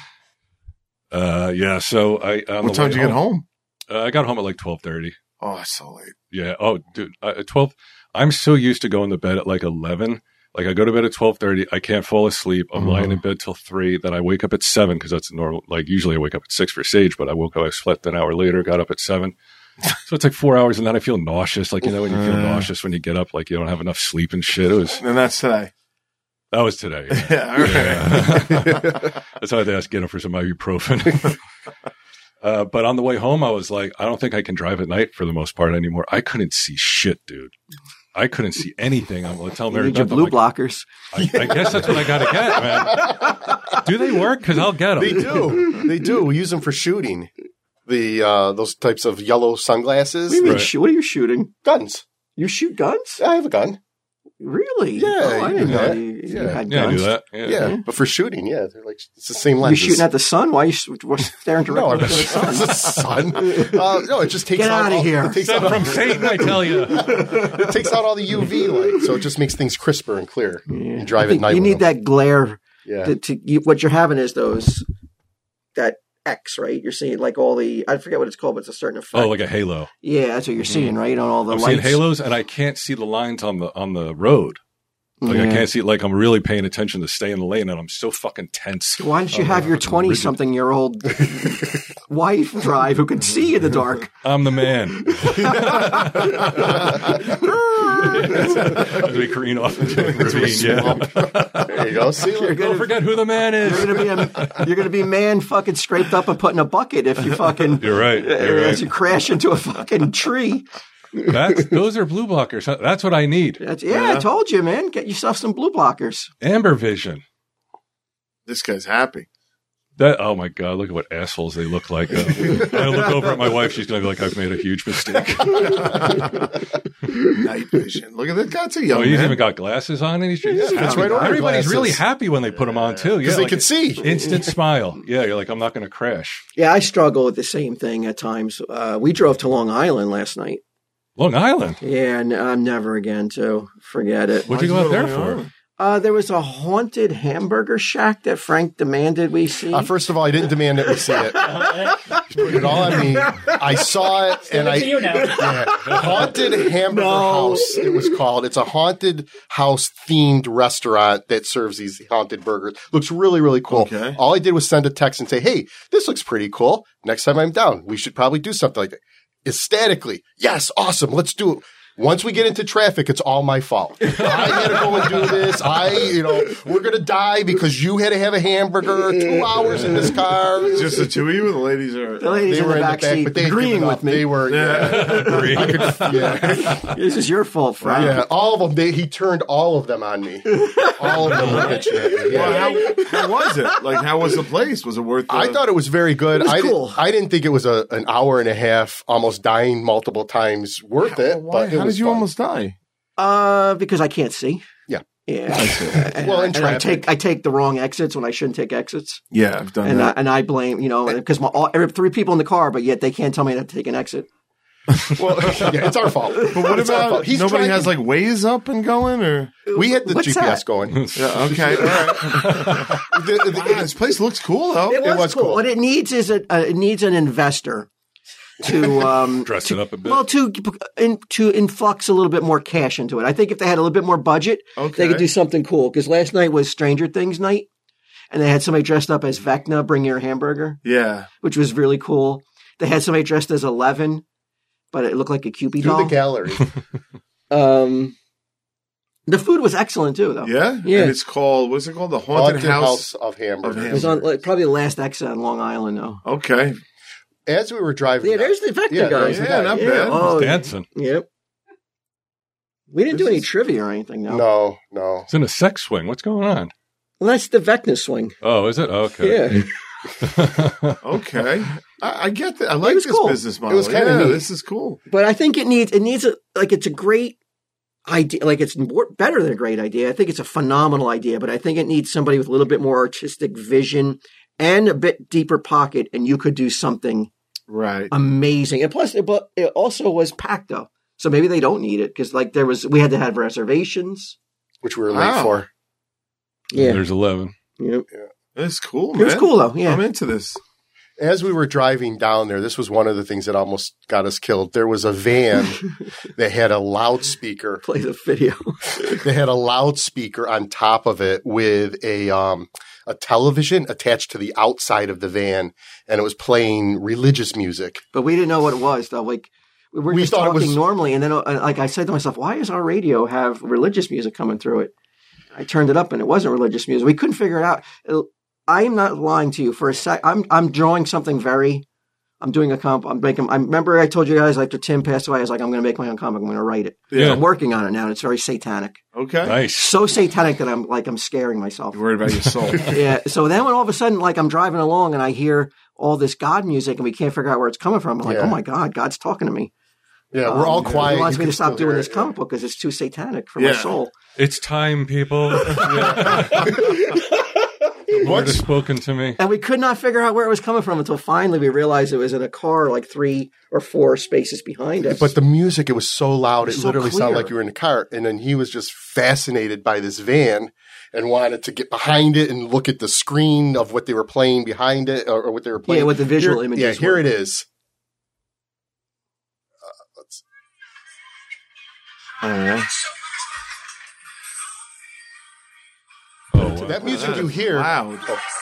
Yeah, so What time did you get home? I got home at like 12:30. Oh, it's so late. Yeah. Oh, dude, at 12. I'm so used to going to bed at like 11. Like I go to bed at 12:30. I can't fall asleep. I'm lying in bed till 3. Then I wake up at 7 because that's normal. Like usually I wake up at 6 for Sage, but I woke up, I slept an hour later, got up at 7. So it's like 4 hours, and then I feel nauseous. Like, you know, when you feel nauseous when you get up, like you don't have enough sleep and shit. And that's today. That was today. Yeah. Yeah, all right. Yeah. That's why I had to ask Get him for some ibuprofen. But on the way home, I was like, I don't think I can drive at night for the most part anymore. I couldn't see shit, dude. I couldn't see anything. I'm going to tell Mary You need your Beth, blue like, blockers. I guess that's what I got to get, man. Do they work? Because I'll get them. They do. They do. We use them for shooting. Those types of yellow sunglasses. What do you mean? Right. What are you shooting? Guns. You shoot guns? I have a gun. Really? Yeah, Oh, I you didn't do know that. you Yeah. had Yeah, I guns. do that. Yeah, but for shooting, they're like it's the same You lenses. shooting at the sun? Why are you staring no, directly I'm at the sun? the sun. No, it just takes Get out outta all- here. It takes Sent out, from Satan, I tell you. it takes out all the UV light, so it just makes things crisper and clear. You drive I at think night. you with need them. that glare. Yeah. What you're having is that X, right? You're seeing like all the, I forget what it's called, but it's a certain effect. Oh, like a halo. Yeah, that's what you're seeing, right? On all the I'm lights. seeing halos, and I can't see the lines on the road. Like I can't see. Like I'm really paying attention to stay in the lane, and I'm so fucking tense. Why don't you have your 20-something-year-old wife drive who can see in the dark? I'm the man. As we careen off into a ravine. Yeah. There you go. See, look, Don't forget who the man is. You're gonna be man fucking scraped up and put in a bucket if you fucking. You're right. You're As right. you crash into a fucking tree. Those are blue blockers. That's what I need. I told you, man. Get yourself some blue blockers. Amber vision. This guy's happy. Oh my God! Look at what assholes they look like. I look over at my wife; she's going to be like, "I've made a huge mistake." Night vision. Look at that guy. It's a young Oh, he's man. even got glasses on, and he's that's right on. Everybody's Glasses. really happy when they put them on too. Yeah, because they like can see. instant smile. Yeah, you're like, I'm not going to crash. Yeah, I struggle with the same thing at times. We drove to Long Island last night. Long Island. Yeah, never again. Too. Forget it. What'd you go out there for? There was a haunted hamburger shack that Frank demanded we see. First of all, I didn't demand that we see it. Put it all on me. I saw it, and you know. Haunted Hamburger House. It was called. It's a haunted house themed restaurant that serves these haunted burgers. Looks really, really cool. Okay. All I did was send a text and say, "Hey, this looks pretty cool. Next time I'm down, we should probably do something like that." Ecstatically, yes, awesome. Let's do it. Once we get into traffic, it's all my fault. I had to go and do this. We're going to die because you had to have a hamburger 2 hours in this car. Just the two of you, or the ladies are. The ladies They in were the in the back back, seat but they had agreeing given with up. me. They were, yeah. This is your fault, Frank. Yeah, all of them. He turned all of them on me. All of them were bitching at me. Yeah. Well, how was it? Like, how was the place? Was it worth? I thought it was very good. was cool. I didn't think it was an hour and a half, almost dying multiple times worth it. Why? But it How was did you fun. almost die? Because I can't see. Yeah. Yeah. Well, in and traffic. I take the wrong exits when I shouldn't take exits, Yeah, I've done and that. I blame because every 3 people in the car, but yet they can't tell me not to take an exit. Well, yeah, it's our fault. But what It's our about fault. He's nobody trying has to- like Waze up and going, or We had the What's GPS that? going. yeah, okay, all right. Wow, this place looks cool though. It was cool. cool. What it needs is it needs an investor to Dress it up a bit. well to influx a little bit more cash into it. I think if they had a little bit more budget, Okay. they could do something cool. Because last night was Stranger Things night, and they had somebody dressed up as Vecna, Bring Your Hamburger, Yeah. which was really cool. They had somebody dressed as 11, but it looked like a Cupid Do doll. the gallery. The food was excellent too, though. Yeah? Yeah. And it's called, what's it called? The Haunted House. of Hamburgers. It was on probably the last exit on Long Island, though. Okay. As we were driving, Yeah, there's the Vecna Yeah, guy. there's the Yeah, not bad. Oh, Dancing. yep. We didn't do any trivia or anything, no. no. It's in a sex swing. What's going on? Well, that's the Vecna swing. Oh, is it? Okay. Yeah. Okay. I get that. I like was this cool. business model. It was kinda neat. This is cool. But I think it needs it's a great idea. Like it's better than a great idea. I think it's a phenomenal idea, but I think it needs somebody with a little bit more artistic vision and a bit deeper pocket, and you could do something Right. amazing. And plus, but it also was packed though. So maybe they don't need it because like we had to have reservations. Which we were late Wow. for. Yeah. There's 11. Yep. It's cool, man. It was cool though. Yeah. I'm into this. As we were driving down there, this was one of the things that almost got us killed. There was a van that had a loudspeaker. Play the video. They had a loudspeaker on top of it with a television attached to the outside of the van, and it was playing religious music. But we didn't know what it was though. Like we We just thought it talking was- normally, and then like I said to myself, why does our radio have religious music coming through it? I turned it up, and it wasn't religious music. We couldn't figure it out. I'm not lying to you for a sec. I'm drawing something I'm doing a comp. I remember I told you guys after Tim passed away, I was like, I'm going to make my own comic. I'm going to write it. Yeah. I'm working on it now, and it's very satanic. Okay. Nice. So satanic that I'm scaring myself. You're worried about your soul. Yeah. So then when all of a sudden, like I'm driving along and I hear all this God music and we can't figure out where it's coming from. I'm like, Yeah. oh my God, God's talking to me. Yeah, we're all quiet. He wants You me can to stop still doing hear this it. comic book because it's too satanic for my Yeah. soul. It's time, people. The Lord has spoken to me. And we could not figure out where it was coming from until finally we realized it was in a car like 3 or 4 spaces behind us. But the music, it was so loud, it So literally sounded clear. like you were in a car. And then he was just fascinated by this van and wanted to get behind it and look at the screen of what they were playing behind it or what they were playing. Yeah, what the visual Here- images Yeah, here were. it is. Oh, wow. That music you hear, Wow.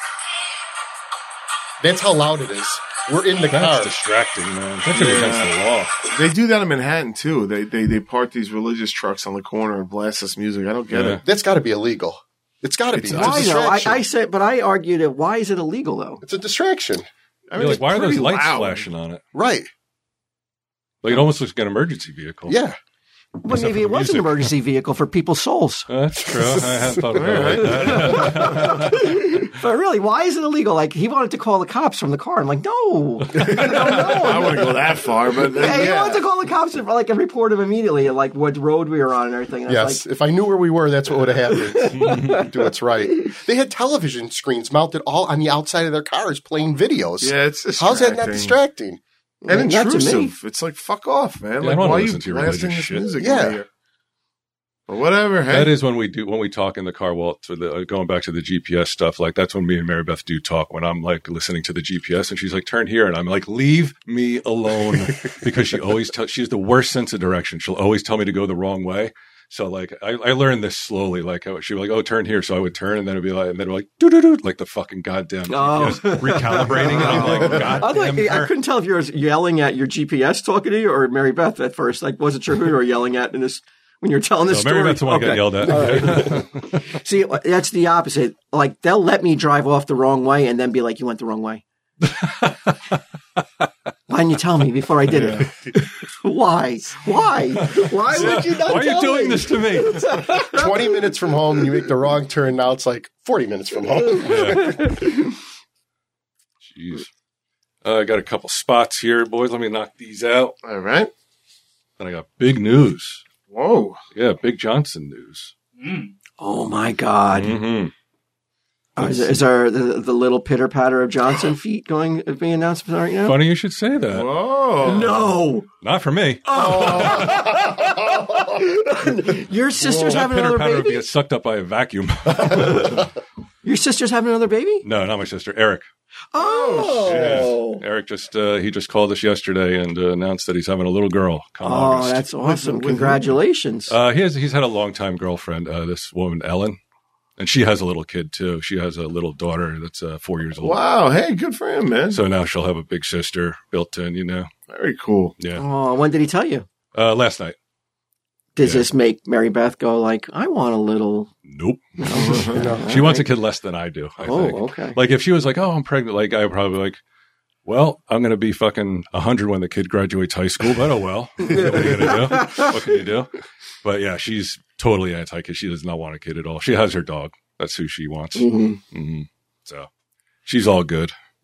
that's how loud it is. We're in the That's car. distracting, man. That should be against the law. They do that in Manhattan too. They park these religious trucks on the corner and blast this music. I don't get Yeah. it. That's got to be illegal. It's got to be. It's It's a Why though? distraction. I said, but I argued it. Why is it illegal though? It's a distraction. I You're like, it's why are those pretty lights loud. flashing on it? Right. Like, it almost looks like an emergency vehicle. Yeah. But maybe for it was an music. emergency vehicle for people's souls. That's true. I hadn't thought about it like that. But really, why is it illegal? Like he wanted to call the cops from the car. I'm like, no, I wouldn't go that far, but Yeah, he yeah. wanted to call the cops and like and report him immediately, like what road we were on and everything. And I was Yes. If I knew where we were, that's what would have happened. Do what's right. They had television screens mounted all on the outside of their cars playing videos. Yeah, it's How's that not distracting. distracting? And Not to me. intrusive. It's like fuck off, man. Yeah, I like don't why are listen you to your blasting religious this shit. music? Yeah. in here? But whatever. Hey. That is when we talk in the car. Well, going back to the GPS stuff, like that's when me and Mary Beth do talk. When I'm like listening to the GPS, and she's like, "Turn here," and I'm like, "Leave me alone," because she's the worst sense of direction. She'll always tell me to go the wrong way. So like I learned this slowly. Like she'd be like, "Oh, turn here," so I would turn, and then it'd be like, doo doo doo, like the fucking goddamn GPS recalibrating. And I'm like, I, "Goddamn thought, I her." couldn't tell if you were yelling at your GPS talking to you or Mary Beth at first. Like, wasn't sure who you were yelling at in this when you're telling this No, story. Mary Beth's the one who got yelled at. See, that's the opposite. Like, they'll let me drive off the wrong way and then be like, "You went the wrong way." Why didn't you tell me before I did it? Why? Why would you not Why are you tell doing me? this to me? 20 minutes from home, you make the wrong turn. Now it's like 40 minutes from home. Jeez. I got a couple spots here, boys. Let me knock these out. All right. Then I got big news. Whoa. Yeah, Big Johnson news. Oh my God! Mm-hmm. Is there the little pitter patter of Johnson feet being announced right now? Funny you should say that. Whoa. No, Not for me. your sister's That having pitter another patter would baby. get sucked up by a vacuum. Your sister's having another baby. No, not my sister, Eric. Oh, Eric he just called us yesterday and announced that he's having a little girl come August. that's awesome! With Congratulations. He's had a longtime girlfriend, this woman Ellen, and she has a little kid too. She has a little daughter that's 4 years old. Wow. Hey, good for him, man. So now she'll have a big sister built in. You know, Very cool. yeah. Oh, when did he tell you? Last night. Does this make Mary Beth go like, "I want a little"? Nope. No. She wants a kid less than I do. I think. Okay. Like if she was like, "Oh, I'm pregnant," like I would probably be like, "Well, I'm going to be fucking 100 when the kid graduates high school." But oh well, what are you going to do? What can you do? But yeah, she's totally anti-kid. She does not want a kid at all. She has her dog. That's who she wants. Mhm. Hmm. So she's all good.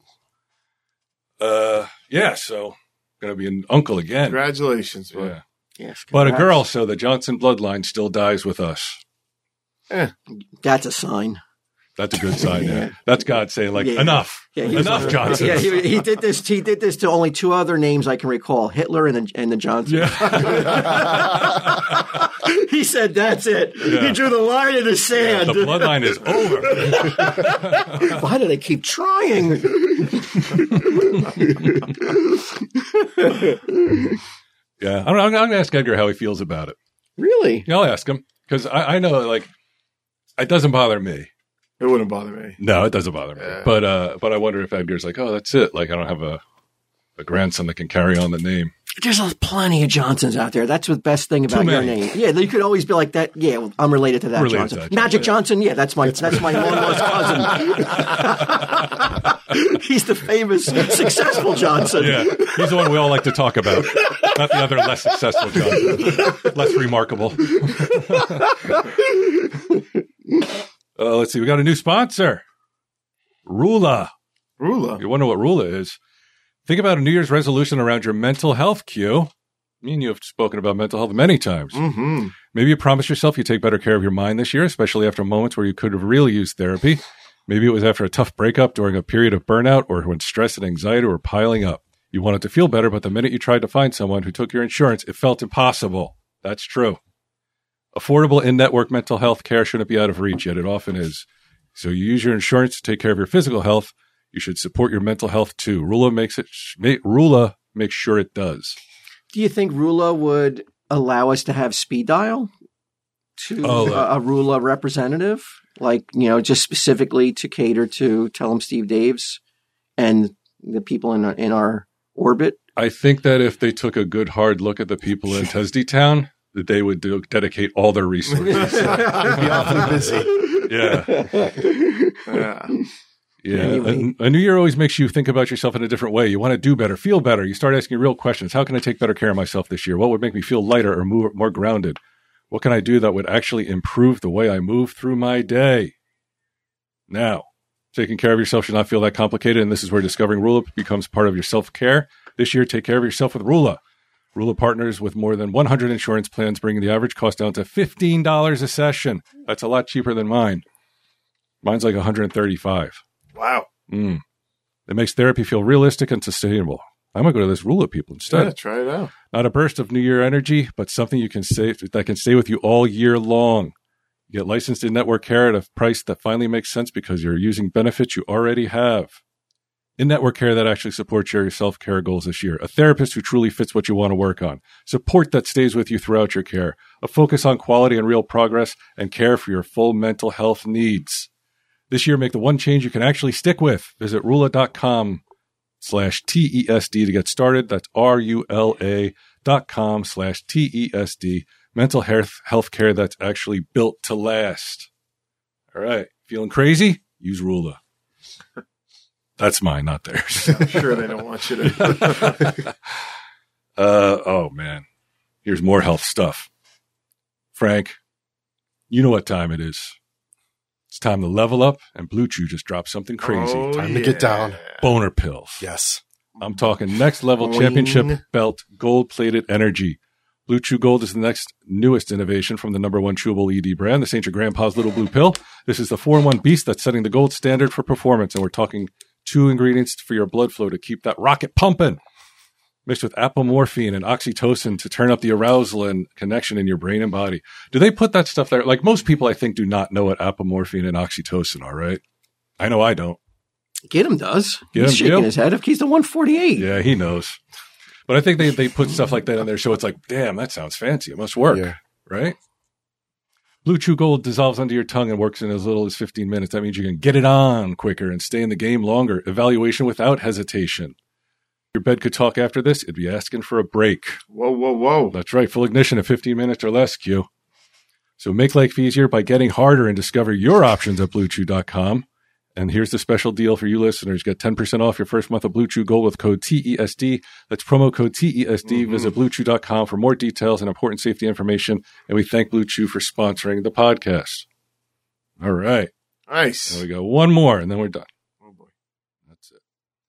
Yeah, so going to be an uncle again. Congratulations, bud. Yeah. Yes, But a congrats. girl, so the Johnson bloodline still dies with us. That's a sign. That's a good sign. Yeah. That's God saying, like, Yeah. enough. Yeah, he was- Enough, Johnson. Yeah, he did this. He did this to only two other names I can recall: Hitler and the Johnsons. Yeah. He said, "That's it." Yeah. He drew the line in the sand. The bloodline is over. Why do they keep trying? Yeah. I'm going to ask Edgar how he feels about it. Really? Yeah, I'll ask him because I know, like, it doesn't bother me. It wouldn't bother me. No, it doesn't bother me. Yeah. But I wonder if Edgar's like, oh, that's it. Like, I don't have a grandson that can carry on the name. There's plenty of Johnsons out there. That's the best thing about Too your many. name. Yeah, you could always be like that. Yeah, well, I'm related to that Related Johnson. to that Magic Johnson, Johnson. Yeah, that's my long-lost cousin. He's the famous, successful Johnson. Yeah, he's the one we all like to talk about, not the other less successful Johnson, less remarkable. Let's see. We got a new sponsor, Rula. Rula. You wonder what Rula is? Think about a New Year's resolution around your mental health, Q. Me and you have spoken about mental health many times. Mm-hmm. Maybe you promised yourself you'd take better care of your mind this year, especially after moments where you could have really used therapy. Maybe it was after a tough breakup, during a period of burnout, or when stress and anxiety were piling up. You wanted to feel better, but the minute you tried to find someone who took your insurance, it felt impossible. That's true. Affordable in-network mental health care shouldn't be out of reach, yet it often is. So you use your insurance to take care of your physical health. You should support your mental health too. Rula makes sure it does. Do you think Rula would allow us to have speed dial to a Rula representative? Like, just specifically to cater to Tell 'em Steve Daves and the people in our orbit? I think that if they took a good hard look at the people in Tesdy Town, that they would dedicate all their resources. They'd be awfully busy. Yeah. Yeah. A new year always makes you think about yourself in a different way. You want to do better, feel better. You start asking real questions. How can I take better care of myself this year? What would make me feel lighter or more grounded? What can I do that would actually improve the way I move through my day? Now, taking care of yourself should not feel that complicated, and this is where discovering Rula becomes part of your self-care. This year, take care of yourself with Rula. Rula partners with more than 100 insurance plans, bringing the average cost down to $15 a session. That's a lot cheaper than mine. Mine's like $135. Wow. It makes therapy feel realistic and sustainable. I'm going to go to this Rula people instead. Yeah, try it out. Not a burst of New Year energy, but something you can that can stay with you all year long. You get licensed in network care at a price that finally makes sense because you're using benefits you already have. In-network care that actually supports your self-care goals this year. A therapist who truly fits what you want to work on. Support that stays with you throughout your care. A focus on quality and real progress, and care for your full mental health needs. This year, make the one change you can actually stick with. Visit Rula.com/TESD to get started. That's RULA.com/TESD. Mental health care that's actually built to last. All right. Feeling crazy? Use Rula. That's mine, not theirs. I'm sure they don't want you to. Oh, man. Here's more health stuff. Frank, you know what time it is. It's time to level up, and Blue Chew just dropped something crazy. Time to get down. Boner pills. Yes. I'm talking next level Boing. championship belt gold-plated energy. Blue Chew Gold is the newest innovation from the #1 chewable ED brand. This ain't your grandpa's little blue pill. This is the 4-in-1 beast that's setting the gold standard for performance, and we're talking 2 ingredients for your blood flow to keep that rocket pumping. Mixed with apomorphine and oxytocin to turn up the arousal and connection in your brain and body. Do they put that stuff there? Like, most people, I think, do not know what apomorphine and oxytocin are, right? I know I don't. Gidim does. Gidim, He's shaking yep. his head. He's the 148. Yeah, he knows. But I think they put stuff like that in there, so it's like, damn, that sounds fancy. It must work, right? Blue Chew Gold dissolves under your tongue and works in as little as 15 minutes. That means you can get it on quicker and stay in the game longer. Evaluation without hesitation. Your bed could talk after this. It'd be asking for a break. Whoa. That's right. Full ignition in 15 minutes or less, Q. So make life easier by getting harder and discover your options at BlueChew.com. And here's the special deal for you listeners. Get 10% off your first month of Blue Chew Gold with code TESD. That's promo code TESD. Visit BlueChew.com for more details and important safety information. And we thank Blue Chew for sponsoring the podcast. All right. Nice. There we go. One more, and then we're done. Oh, boy. That's it.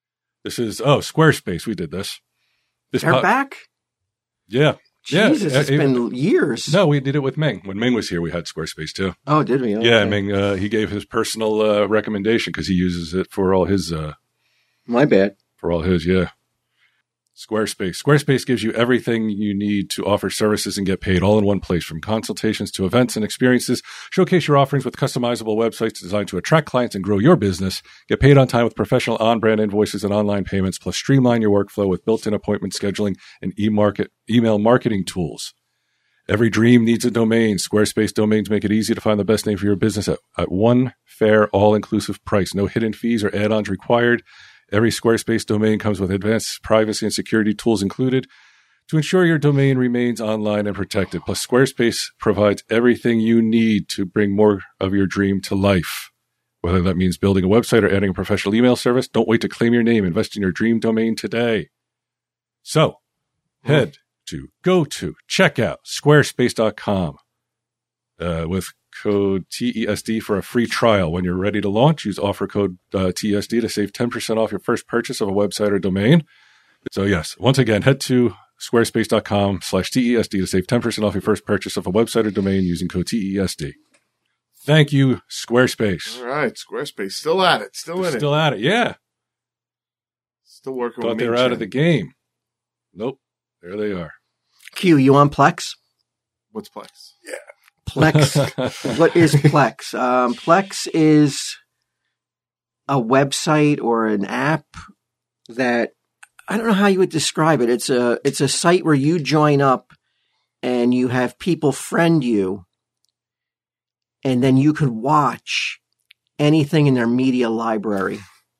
This is Squarespace. We did this. They're back? Yeah. Jesus, yeah. It's been years. No, we did it with Ming. When Ming was here, we had Squarespace too. Oh, did we? Okay. Yeah, Ming, he gave his personal recommendation because he uses it for all his. My bad. For all his, yeah. Squarespace. Squarespace gives you everything you need to offer services and get paid all in one place, from consultations to events and experiences. Showcase your offerings with customizable websites designed to attract clients and grow your business. Get paid on time with professional on-brand invoices and online payments, plus streamline your workflow with built-in appointment scheduling and email marketing tools. Every dream needs a domain. Squarespace domains make it easy to find the best name for your business at one fair, all-inclusive price. No hidden fees or add-ons required. Every Squarespace domain comes with advanced privacy and security tools included to ensure your domain remains online and protected. Plus, Squarespace provides everything you need to bring more of your dream to life. Whether that means building a website or adding a professional email service, don't wait to claim your name. Invest in your dream domain today. So, go to check out squarespace.com with code TESD for a free trial. When you're ready to launch, use offer code TESD to save 10% off your first purchase of a website or domain. So yes, once again, head to squarespace.com/TESD to save 10% off your first purchase of a website or domain using code TESD. Thank you, Squarespace. All right, Squarespace. Still at it. Still at it, yeah. Still working Thought with they were out of the game. Nope. There they are. Q, you on Plex? What's Plex? Yeah. Plex. What is Plex? Plex is a website or an app that I don't know how you would describe it. It's a site where you join up and you have people friend you, and then you could watch anything in their media library.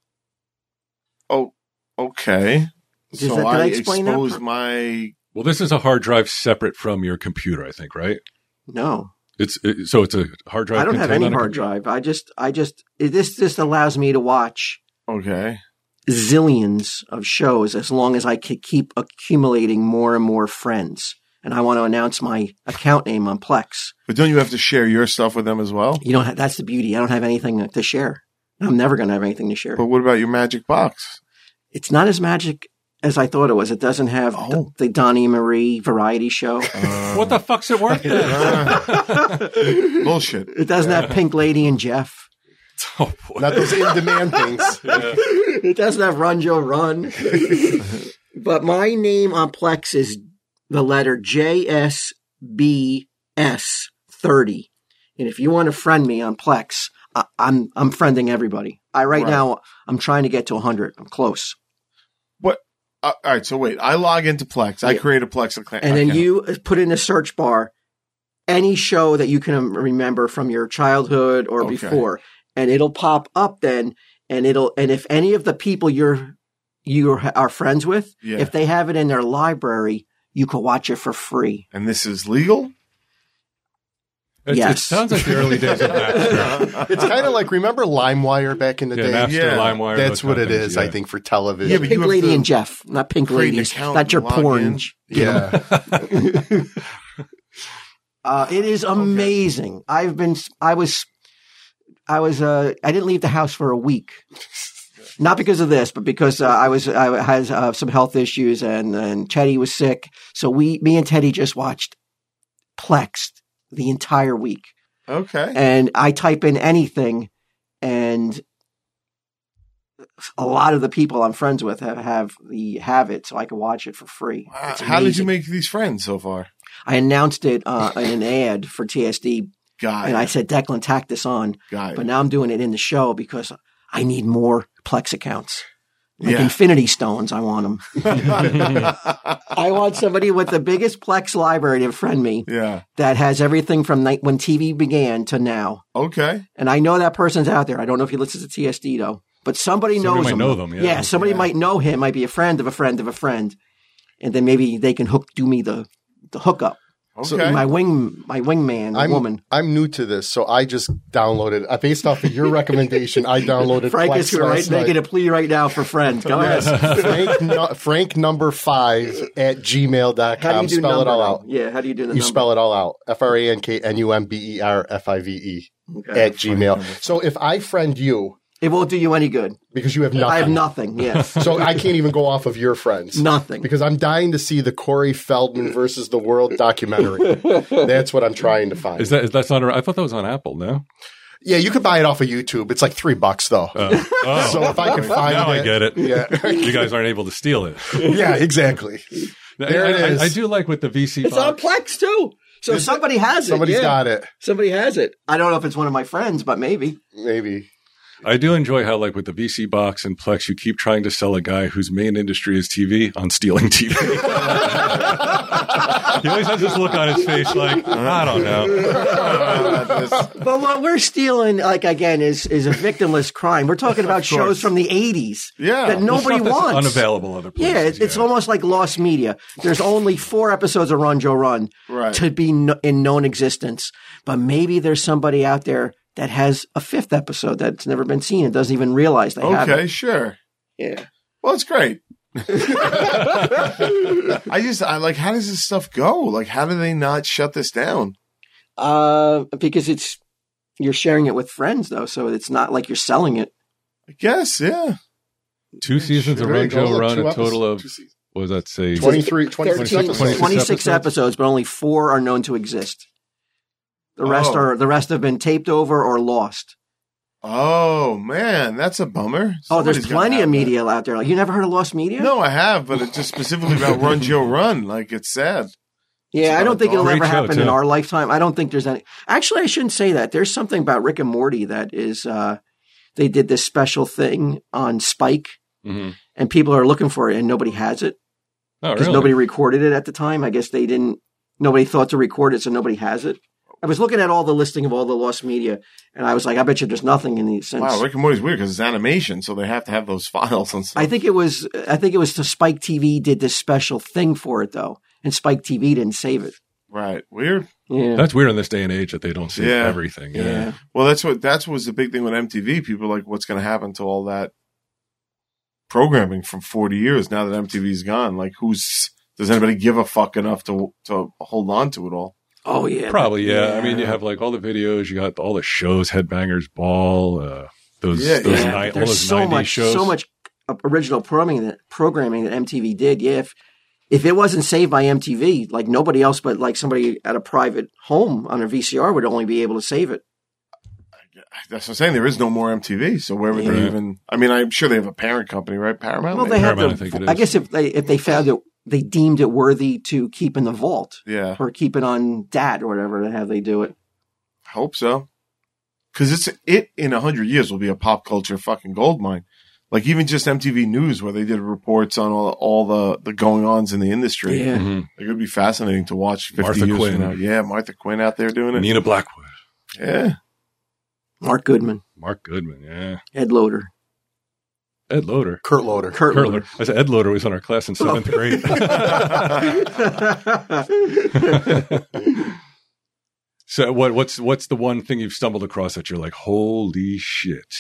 Oh, okay. Did I explain expose that? Well, this is a hard drive separate from your computer, I think, right? No. So it's a hard drive. I don't have any hard drive. This just allows me to watch. Okay. Zillions of shows as long as I could keep accumulating more and more friends. And I want to announce my account name on Plex. But don't you have to share your stuff with them as well? You don't. That's the beauty. I don't have anything to share. I'm never going to have anything to share. But what about your magic box? It's not as magic as I thought it was. It doesn't have the Donnie Marie variety show. What the fuck's it worth then? Bullshit. It doesn't have Pink Lady and Jeff. Oh, boy. Not those in-demand things. Yeah. It doesn't have Run Joe Run. But my name on Plex is the letter JSBS30. And if you want to friend me on Plex, I'm friending everybody. Now, I'm trying to get to 100. I'm close. What? All right. So wait, I log into Plex. I create a Plex account. And then you put in the search bar any show that you can remember from your childhood or before. And it'll pop up then. And if any of the people you are friends with, if they have it in their library, you can watch it for free. And this is legal? Yes. It sounds like the early days of Napster. It's kind of like, remember LimeWire back in the day? Napster, LimeWire. That's what it is, I think, for television. Yeah, Pink Lady and Jeff, not Pink Ladies. Not your porn. Yeah. It is amazing. I didn't leave the house for a week. Not because of this, but because I had some health issues and Teddy was sick. So me and Teddy just watched Plex the entire week. Okay. And I type in anything, and a lot of the people I'm friends with have it, so I can watch it for free. Wow. How did you make these friends so far? I announced it in an ad for TSD. And I said, Declan, tack this on. But now I'm doing it in the show because I need more Plex accounts. Like Infinity Stones, I want them. I want somebody with the biggest Plex library to friend me. Yeah. That has everything from when TV began to now. Okay. And I know that person's out there. I don't know if he listens to TSD though, but somebody knows might him. Know them. Yeah. Somebody might know him. Might be a friend of a friend of a friend, and then maybe they can do me the hookup. Okay. So my wingman, woman. I'm new to this, so I just downloaded. Based off of your recommendation, I downloaded. Frank is making a plea right now for friends. Go ahead. Frank number 5 at gmail.com. How do you do spell it all out. Yeah, how do you do the number? You spell it all out. FrankNumber5 at Gmail. Okay. So if I friend you, It won't do you any good. Because you have nothing. I have nothing, yes. So I can't even go off of your friends. Nothing. Because I'm dying to see the Corey Feldman versus the world documentary. That's what I'm trying to find. That's not? I thought that was on Apple. No. Yeah, you could buy it off of YouTube. It's like $3 though. Oh. So if I can find now it, I get it. Yeah, You guys aren't able to steal it. yeah, exactly. There it is. I do like with the VC It's on box. Plex too. So somebody has it. Somebody's got it. Somebody has it. I don't know if it's one of my friends, but maybe. Maybe. I do enjoy how, like, with the VC box and Plex, you keep trying to sell a guy whose main industry is TV on stealing TV. He always has this look on his face like, I don't know. But what we're stealing, like, again, is a victimless crime. We're talking about shows from the 80s that nobody Stuff that's wants. unavailable other places. Yeah, it's almost like lost media. There's only 4 episodes of Run, Joe, Run to be in known existence. But maybe there's somebody out there that has a 5th episode that's never been seen and doesn't even realize they have it. Okay, sure. Yeah. Well, it's great. I like, how does this stuff go? Like, how do they not shut this down? Because you're sharing it with friends, though, so it's not like you're selling it. I guess, yeah. 2 seasons of Run, Joe, Run, a total of, what does that say? 26 episodes, but only 4 are known to exist. The rest have been taped over or lost. Oh man, that's a bummer. There's plenty of media out there. Like, you never heard of Lost Media? No, I have, but it's just specifically about Run, Joe, Run. Like, it's sad. Yeah, I don't think it'll ever happen in too. our lifetime. I don't think there's any. Actually, I shouldn't say that. There's something about Rick and Morty that is. They did this special thing on Spike, and people are looking for it, and nobody has it because nobody recorded it at the time. I guess they didn't. Nobody thought to record it, so nobody has it. I was looking at all the listing of all the lost media, and I was like, I bet you there's nothing in these. Wow, Rick and Morty's weird because it's animation, so they have to have those files and stuff. I think it was the Spike TV did this special thing for it though, and Spike TV didn't save it. Right, weird. Yeah, that's weird in this day and age that they don't save everything. Yeah. Well, that's what was the big thing with MTV. People are like, what's going to happen to all that programming from 40 years now that MTV's gone? Like, does anybody give a fuck enough to hold on to it all? Oh yeah, probably yeah. I mean, you have like all the videos, you got all the shows, Headbangers Ball, those all those 90s shows. So much original programming that MTV did. Yeah, if it wasn't saved by MTV, like nobody else, but like somebody at a private home on a VCR would only be able to save it. That's what I'm saying. There is no more MTV, so where would they even? I mean, I'm sure they have a parent company, right? Paramount. Well, they have to. I guess if they found it. They deemed it worthy to keep in the vault. Yeah. Or keep it on DAT or whatever, how they do it. I hope so. Because it in 100 years will be a pop culture fucking goldmine. Like even just MTV News where they did reports on all the going-ons in the industry. Yeah. Mm-hmm. It would be fascinating to watch 50 years from now. Yeah, Martha Quinn out there doing it. Nina Blackwood. Yeah. Mark Goodman, yeah. Ed Loader. Ed Loader. Kurt Loader. I said Ed Loader was in our class in 7th grade. So what's the one thing you've stumbled across that you're like, holy shit?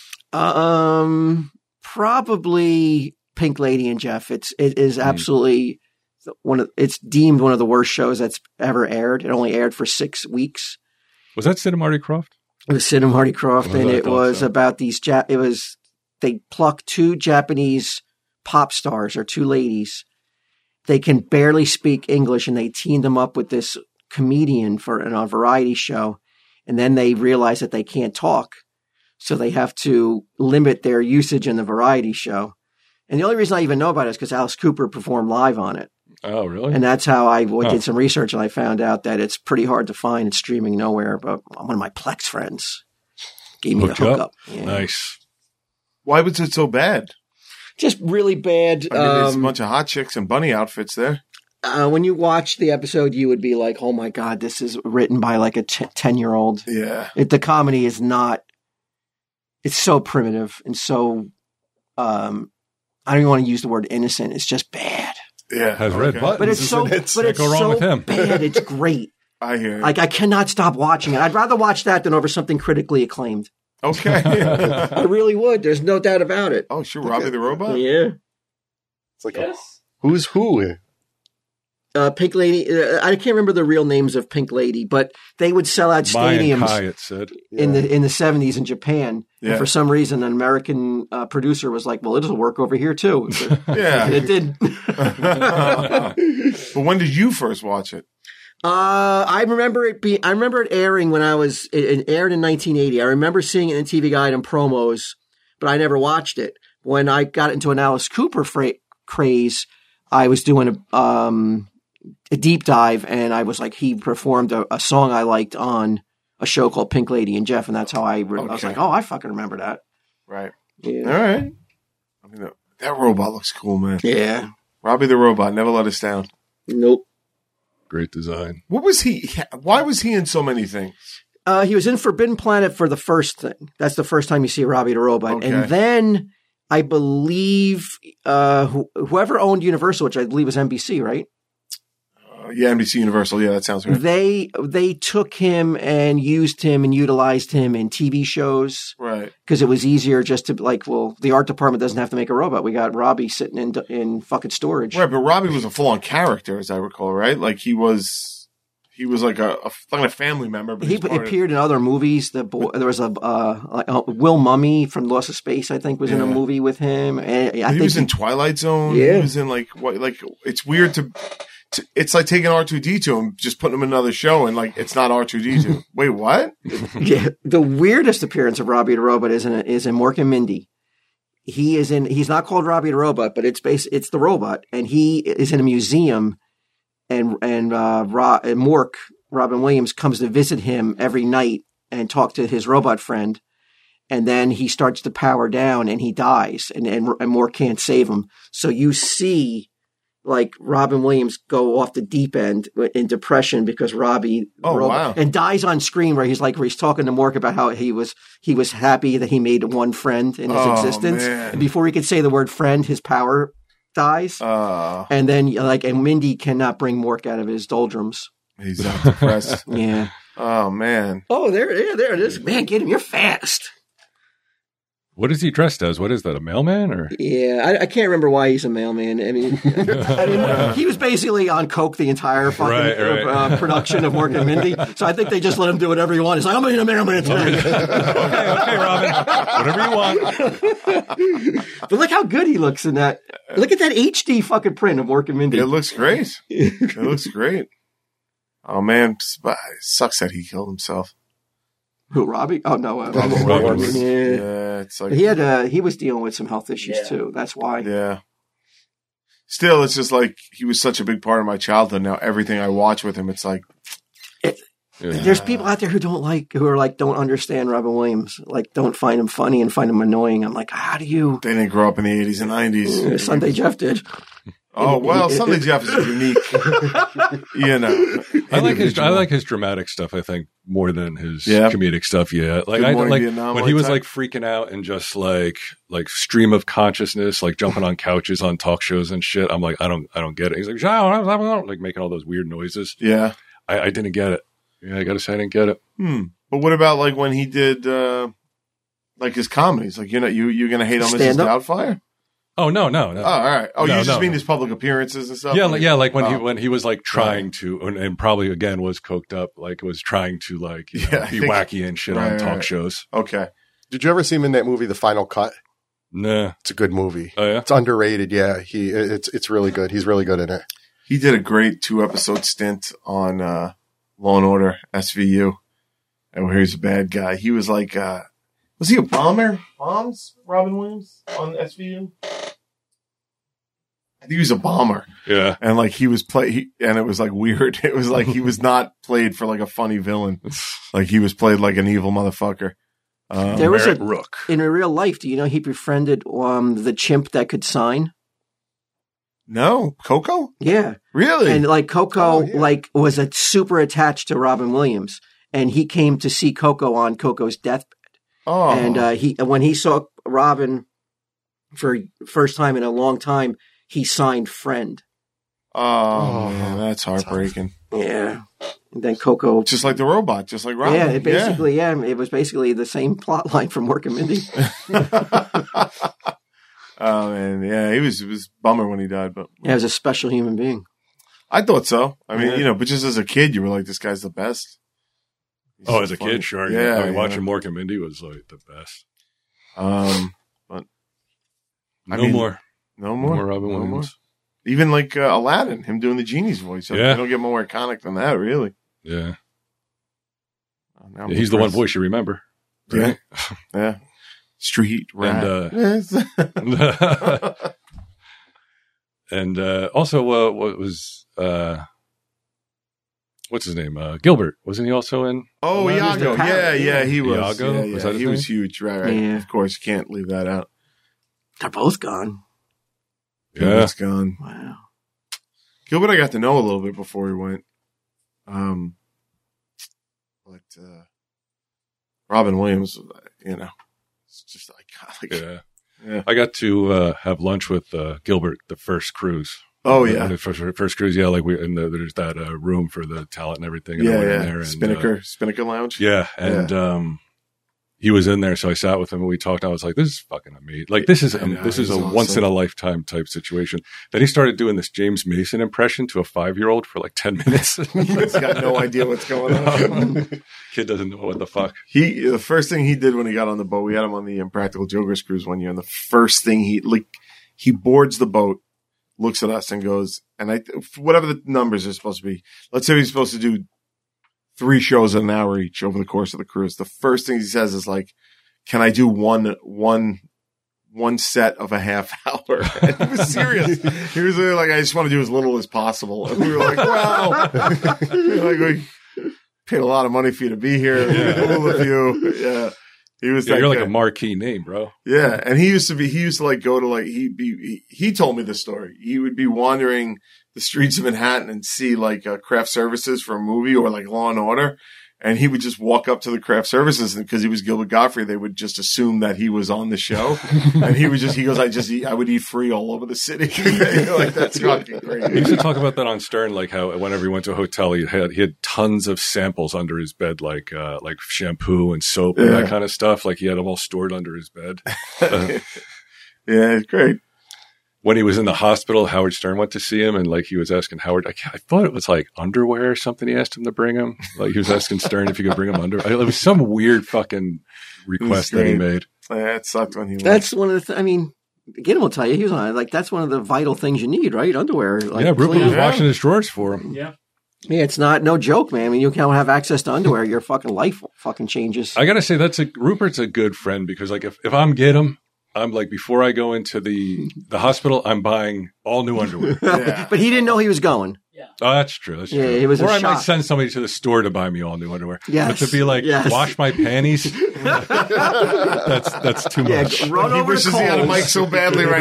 Probably Pink Lady and Jeff. It is absolutely it's deemed one of the worst shows that's ever aired. It only aired for 6 weeks. Was that Sid and Marty Krofft? It was Sid and Marty Krofft, and it was about these they plucked 2 Japanese pop stars or 2 ladies. They can barely speak English and they teamed them up with this comedian for a variety show. And then they realize that they can't talk. So they have to limit their usage in the variety show. And the only reason I even know about it is because Alice Cooper performed live on it. Oh, really? And that's how I did some research and I found out that it's pretty hard to find. It's streaming nowhere. But one of my Plex friends gave me the hookup. Yeah. Nice. Why was it so bad? Just really bad. I mean, there's a bunch of hot chicks and bunny outfits there. When you watch the episode, you would be like, oh my God, this is written by like a 10-year-old. Yeah. The comedy is not, it's so primitive and so, I don't even want to use the word innocent. It's just bad. Yeah. Has red buttons. But it's so, bad. It's great. I hear you. Like, I cannot stop watching it. I'd rather watch that than over something critically acclaimed. Okay. I really would. There's no doubt about it. Oh, sure. Robbie the Robot? Yeah. It's like who's who? Pink Lady. I can't remember the real names of Pink Lady, but they would sell out stadiums Kai, it said. in the 70s in Japan. Yeah. And for some reason, an American producer was like, "Well, it'll work over here too." Yeah. And it did. But when did you first watch it? I remember it airing when it aired in 1980. I remember seeing it in TV Guide and promos, but I never watched it. When I got into an Alice Cooper craze, I was doing a deep dive, and I was like, he performed a song I liked on a show called Pink Lady and Jeff, and that's how I was like, oh, I fucking remember that. Right. Yeah. All right. I mean, that robot looks cool, man. Yeah. Robbie the Robot never let us down. Nope. Great design. What was he? Why was he in so many things? He was in Forbidden Planet for the first thing. That's the first time you see Robbie the Robot. Okay. And then I believe whoever owned Universal, which I believe was NBC, right? Yeah, NBC Universal. Yeah, that sounds right. They took him and used him and utilized him in TV shows. Right. Because it was easier just to the art department doesn't have to make a robot. We got Robbie sitting in fucking storage. Right, but Robbie was a full-on character, as I recall, right? Like he was like a family member. But he appeared in other movies. There was Will Mummy from Lost in Space, I think, was in a movie with him. And he was in Twilight Zone. Yeah. He was in it's weird to it's like taking R2-D2 and just putting him in another show and it's not R2-D2. Wait, what? Yeah, the weirdest appearance of Robbie the Robot is in Mork and Mindy. He's not called Robbie the Robot, but it's the robot, and he is in a museum, and Mork, Robin Williams, comes to visit him every night and talk to his robot friend, and then he starts to power down and he dies, and Mork can't save him. So you see Robin Williams go off the deep end in depression because Robbie wow. and dies on screen where he's talking to Mork about how he was happy that he made one friend in his existence. Man. And before he could say the word friend, his power dies. And then and Mindy cannot bring Mork out of his doldrums. He's depressed. Yeah. Oh man. Oh, there it is. Man, get him. You're fast. What is he dressed as? What is that? A mailman or? Yeah, I can't remember why he's a mailman. I mean, he was basically on coke the entire fucking production of Mork and Mindy. So I think they just let him do whatever he wanted. He's like, I'm being a mailman today. okay, Robin. Whatever you want. But look how good he looks in that. Look at that HD fucking print of Mork and Mindy. It looks great. It looks great. Oh man, it sucks that he killed himself. Who, Robbie? Oh no, Robin. Yeah, it's like he was dealing with some health issues too. That's why. Yeah. Still, it's just he was such a big part of my childhood. Now everything I watch with him, it's like. There's people out there who don't understand Robin Williams, don't find him funny and find him annoying. I'm like, how do you? They didn't grow up in the 80s and 90s. Sunday Jeff did. Oh well, Sunday Jeff is unique. I like his dramatic stuff. I think more than his comedic stuff. Yeah, when he was freaking out and just like stream of consciousness, jumping on couches on talk shows and shit. I'm like, I don't get it. He's like making all those weird noises. Yeah, I didn't get it. Yeah, I gotta say I didn't get it. But what about when he did his comedies? You're gonna hate on Mrs. Doubtfire? Oh no! Oh, all right. Oh, you just mean his public appearances and stuff? Yeah, when he was trying to, and probably again was coked up, was trying to be wacky and shit on talk shows. Okay. Did you ever see him in that movie, The Final Cut? Nah, it's a good movie. Oh yeah, it's underrated. Yeah, it's really good. He's really good in it. He did a great 2-episode stint on Law and Order SVU, and where he's a bad guy. He was was he a bomber? Bombs? Robin Williams on SVU? I think he was a bomber. Yeah. And he was and it was weird. It was he was not played for a funny villain. He was played like an evil motherfucker. There was Rook. In real life, do you know he befriended the chimp that could sign? No. Coco? Yeah. Really? And Coco was super attached to Robin Williams, and he came to see Coco on Coco's deathbed. Oh. And when he saw Robin for first time in a long time, he signed Friend. Oh, man, that's heartbreaking. Yeah. And then Coco. Just like the robot, just like Robin. Yeah, it was basically the same plot line from Mork and Mindy. Oh, man. Yeah, it was a bummer when he died. But yeah, he was a special human being. I thought so. I mean, but just as a kid, you were like, this guy's the best. He's as a kid, sure. Yeah. I mean, watching Mork and Mindy was like the best. But No more No Robin more. Williams. Even like Aladdin, him doing the genie's voice. Yeah. You don't get more iconic than that, really. Yeah. Now I'm He's the one impressed. voice you remember. Yeah. Yeah. Street rat. And also, what was what's his name? Gilbert, wasn't he also in? Oh, Well, Iago. Mr. Parrot, Yeah, he was. Iago? Yeah, Was that his he was name? huge. Right. Yeah. Of course, you can't leave that out. They're both gone. Yeah, Gilbert's gone. Wow. Gilbert, I got to know a little bit before he went. But Robin Williams, it's just iconic. Yeah. I got to have lunch with Gilbert the first cruise. Oh yeah. The first cruise. Yeah, like there's that room for the talent and everything. And I Yeah, went in yeah. there and, Spinnaker Lounge. Yeah, and he was in there, so I sat with him and we talked. I was like, "This is fucking amazing! Like this is I know, this is he's a awesome. once in a lifetime type situation." Then he started doing this James Mason impression to a 5-year-old for like 10 minutes. He's got no idea what's going on. Kid doesn't know what the fuck. The first thing he did when he got on the boat, we had him on the Impractical Jokers cruise one year, and the first thing he boards the boat, looks at us and goes, and whatever the numbers are supposed to be, let's say he's supposed to do 3 shows in an hour each over the course of the cruise. The first thing he says is like, can I do one set of a half hour? And he was serious. He was like, I just want to do as little as possible. And we were like, wow. We paid a lot of money for you to be here. Cool of you. Yeah. He was You're like guy. a marquee name, bro. Yeah. And he used to like go to like, he told me the story. He would be wandering the streets of Manhattan and see like craft services for a movie or like Law and Order. And he would just walk up to the craft services, and because he was Gilbert Gottfried, they would just assume that he was on the show. And he goes, I would eat free all over the city. Like, that's fucking He crazy. used to talk about that on Stern, like how whenever he went to a hotel, he had tons of samples under his bed, like shampoo and soap and that kind of stuff. Like he had them all stored under his bed. Yeah, it's great. When he was in the hospital, Howard Stern went to see him, and like he was asking Howard, I thought it was like underwear or something. He asked him to bring him. Like he was asking Stern if he could bring him underwear. It was some weird fucking request that he made. Yeah, it sucked when he left. That's one of the. I mean, Gideon will tell you he was on. Like that's one of the vital things you need, right? Underwear. Like, Yeah, Rupert clean. was washing his drawers for him. Yeah. Yeah, it's not no joke, man. I mean, you can't have access to underwear. Your fucking life fucking changes. I gotta say Rupert's a good friend because like if I'm him, I'm like before I go into the hospital, I'm buying all new underwear. But he didn't know he was going. Oh, that's true. That's Yeah, true. it was a or I might shock. send somebody to the store to buy me all new underwear. Yes. But to be like, Yes. wash my panties, that's too Yeah, much. run He over wishes to he had a Kohl's. mic so badly right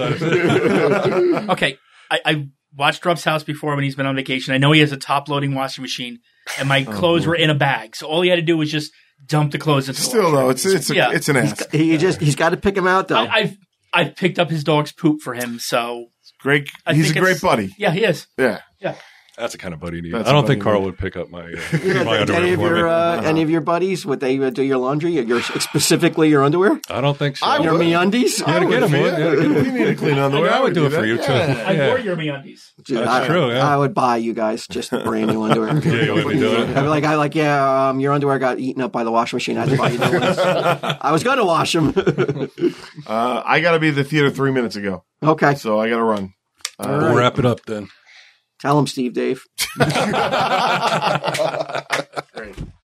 now. Okay. I watched Rob's house before when he's been on vacation. I know he has a top-loading washing machine, and my clothes were in a bag. So all he had to do was just dump the clothes into the Still washer. though, it's an ass. He's got to pick him out though. I've picked up his dog's poop for him, so Great. I He's a think great it's- buddy. yeah, he is. Yeah. That's the kind of buddy you need. That's I don't a think buddy Carl you would pick up my Yeah, my underwear any of for your me. any of your buddies would they do your laundry? specifically your underwear? I don't think so. I Your would. MeUndies? Yeah, to get him. You need to clean underwear. I would do it for you too. I Yeah. wore your MeUndies. Dude, That's true, yeah. I would buy you guys just brand new underwear. Yeah, you wouldn't be doing it. I'd be like, your underwear got eaten up by the washing machine. I had to buy you new ones. I was going to wash them. I got to be at the theater 3 minutes ago, Okay. so I got to run. We'll wrap it up then. Tell him, Steve Dave.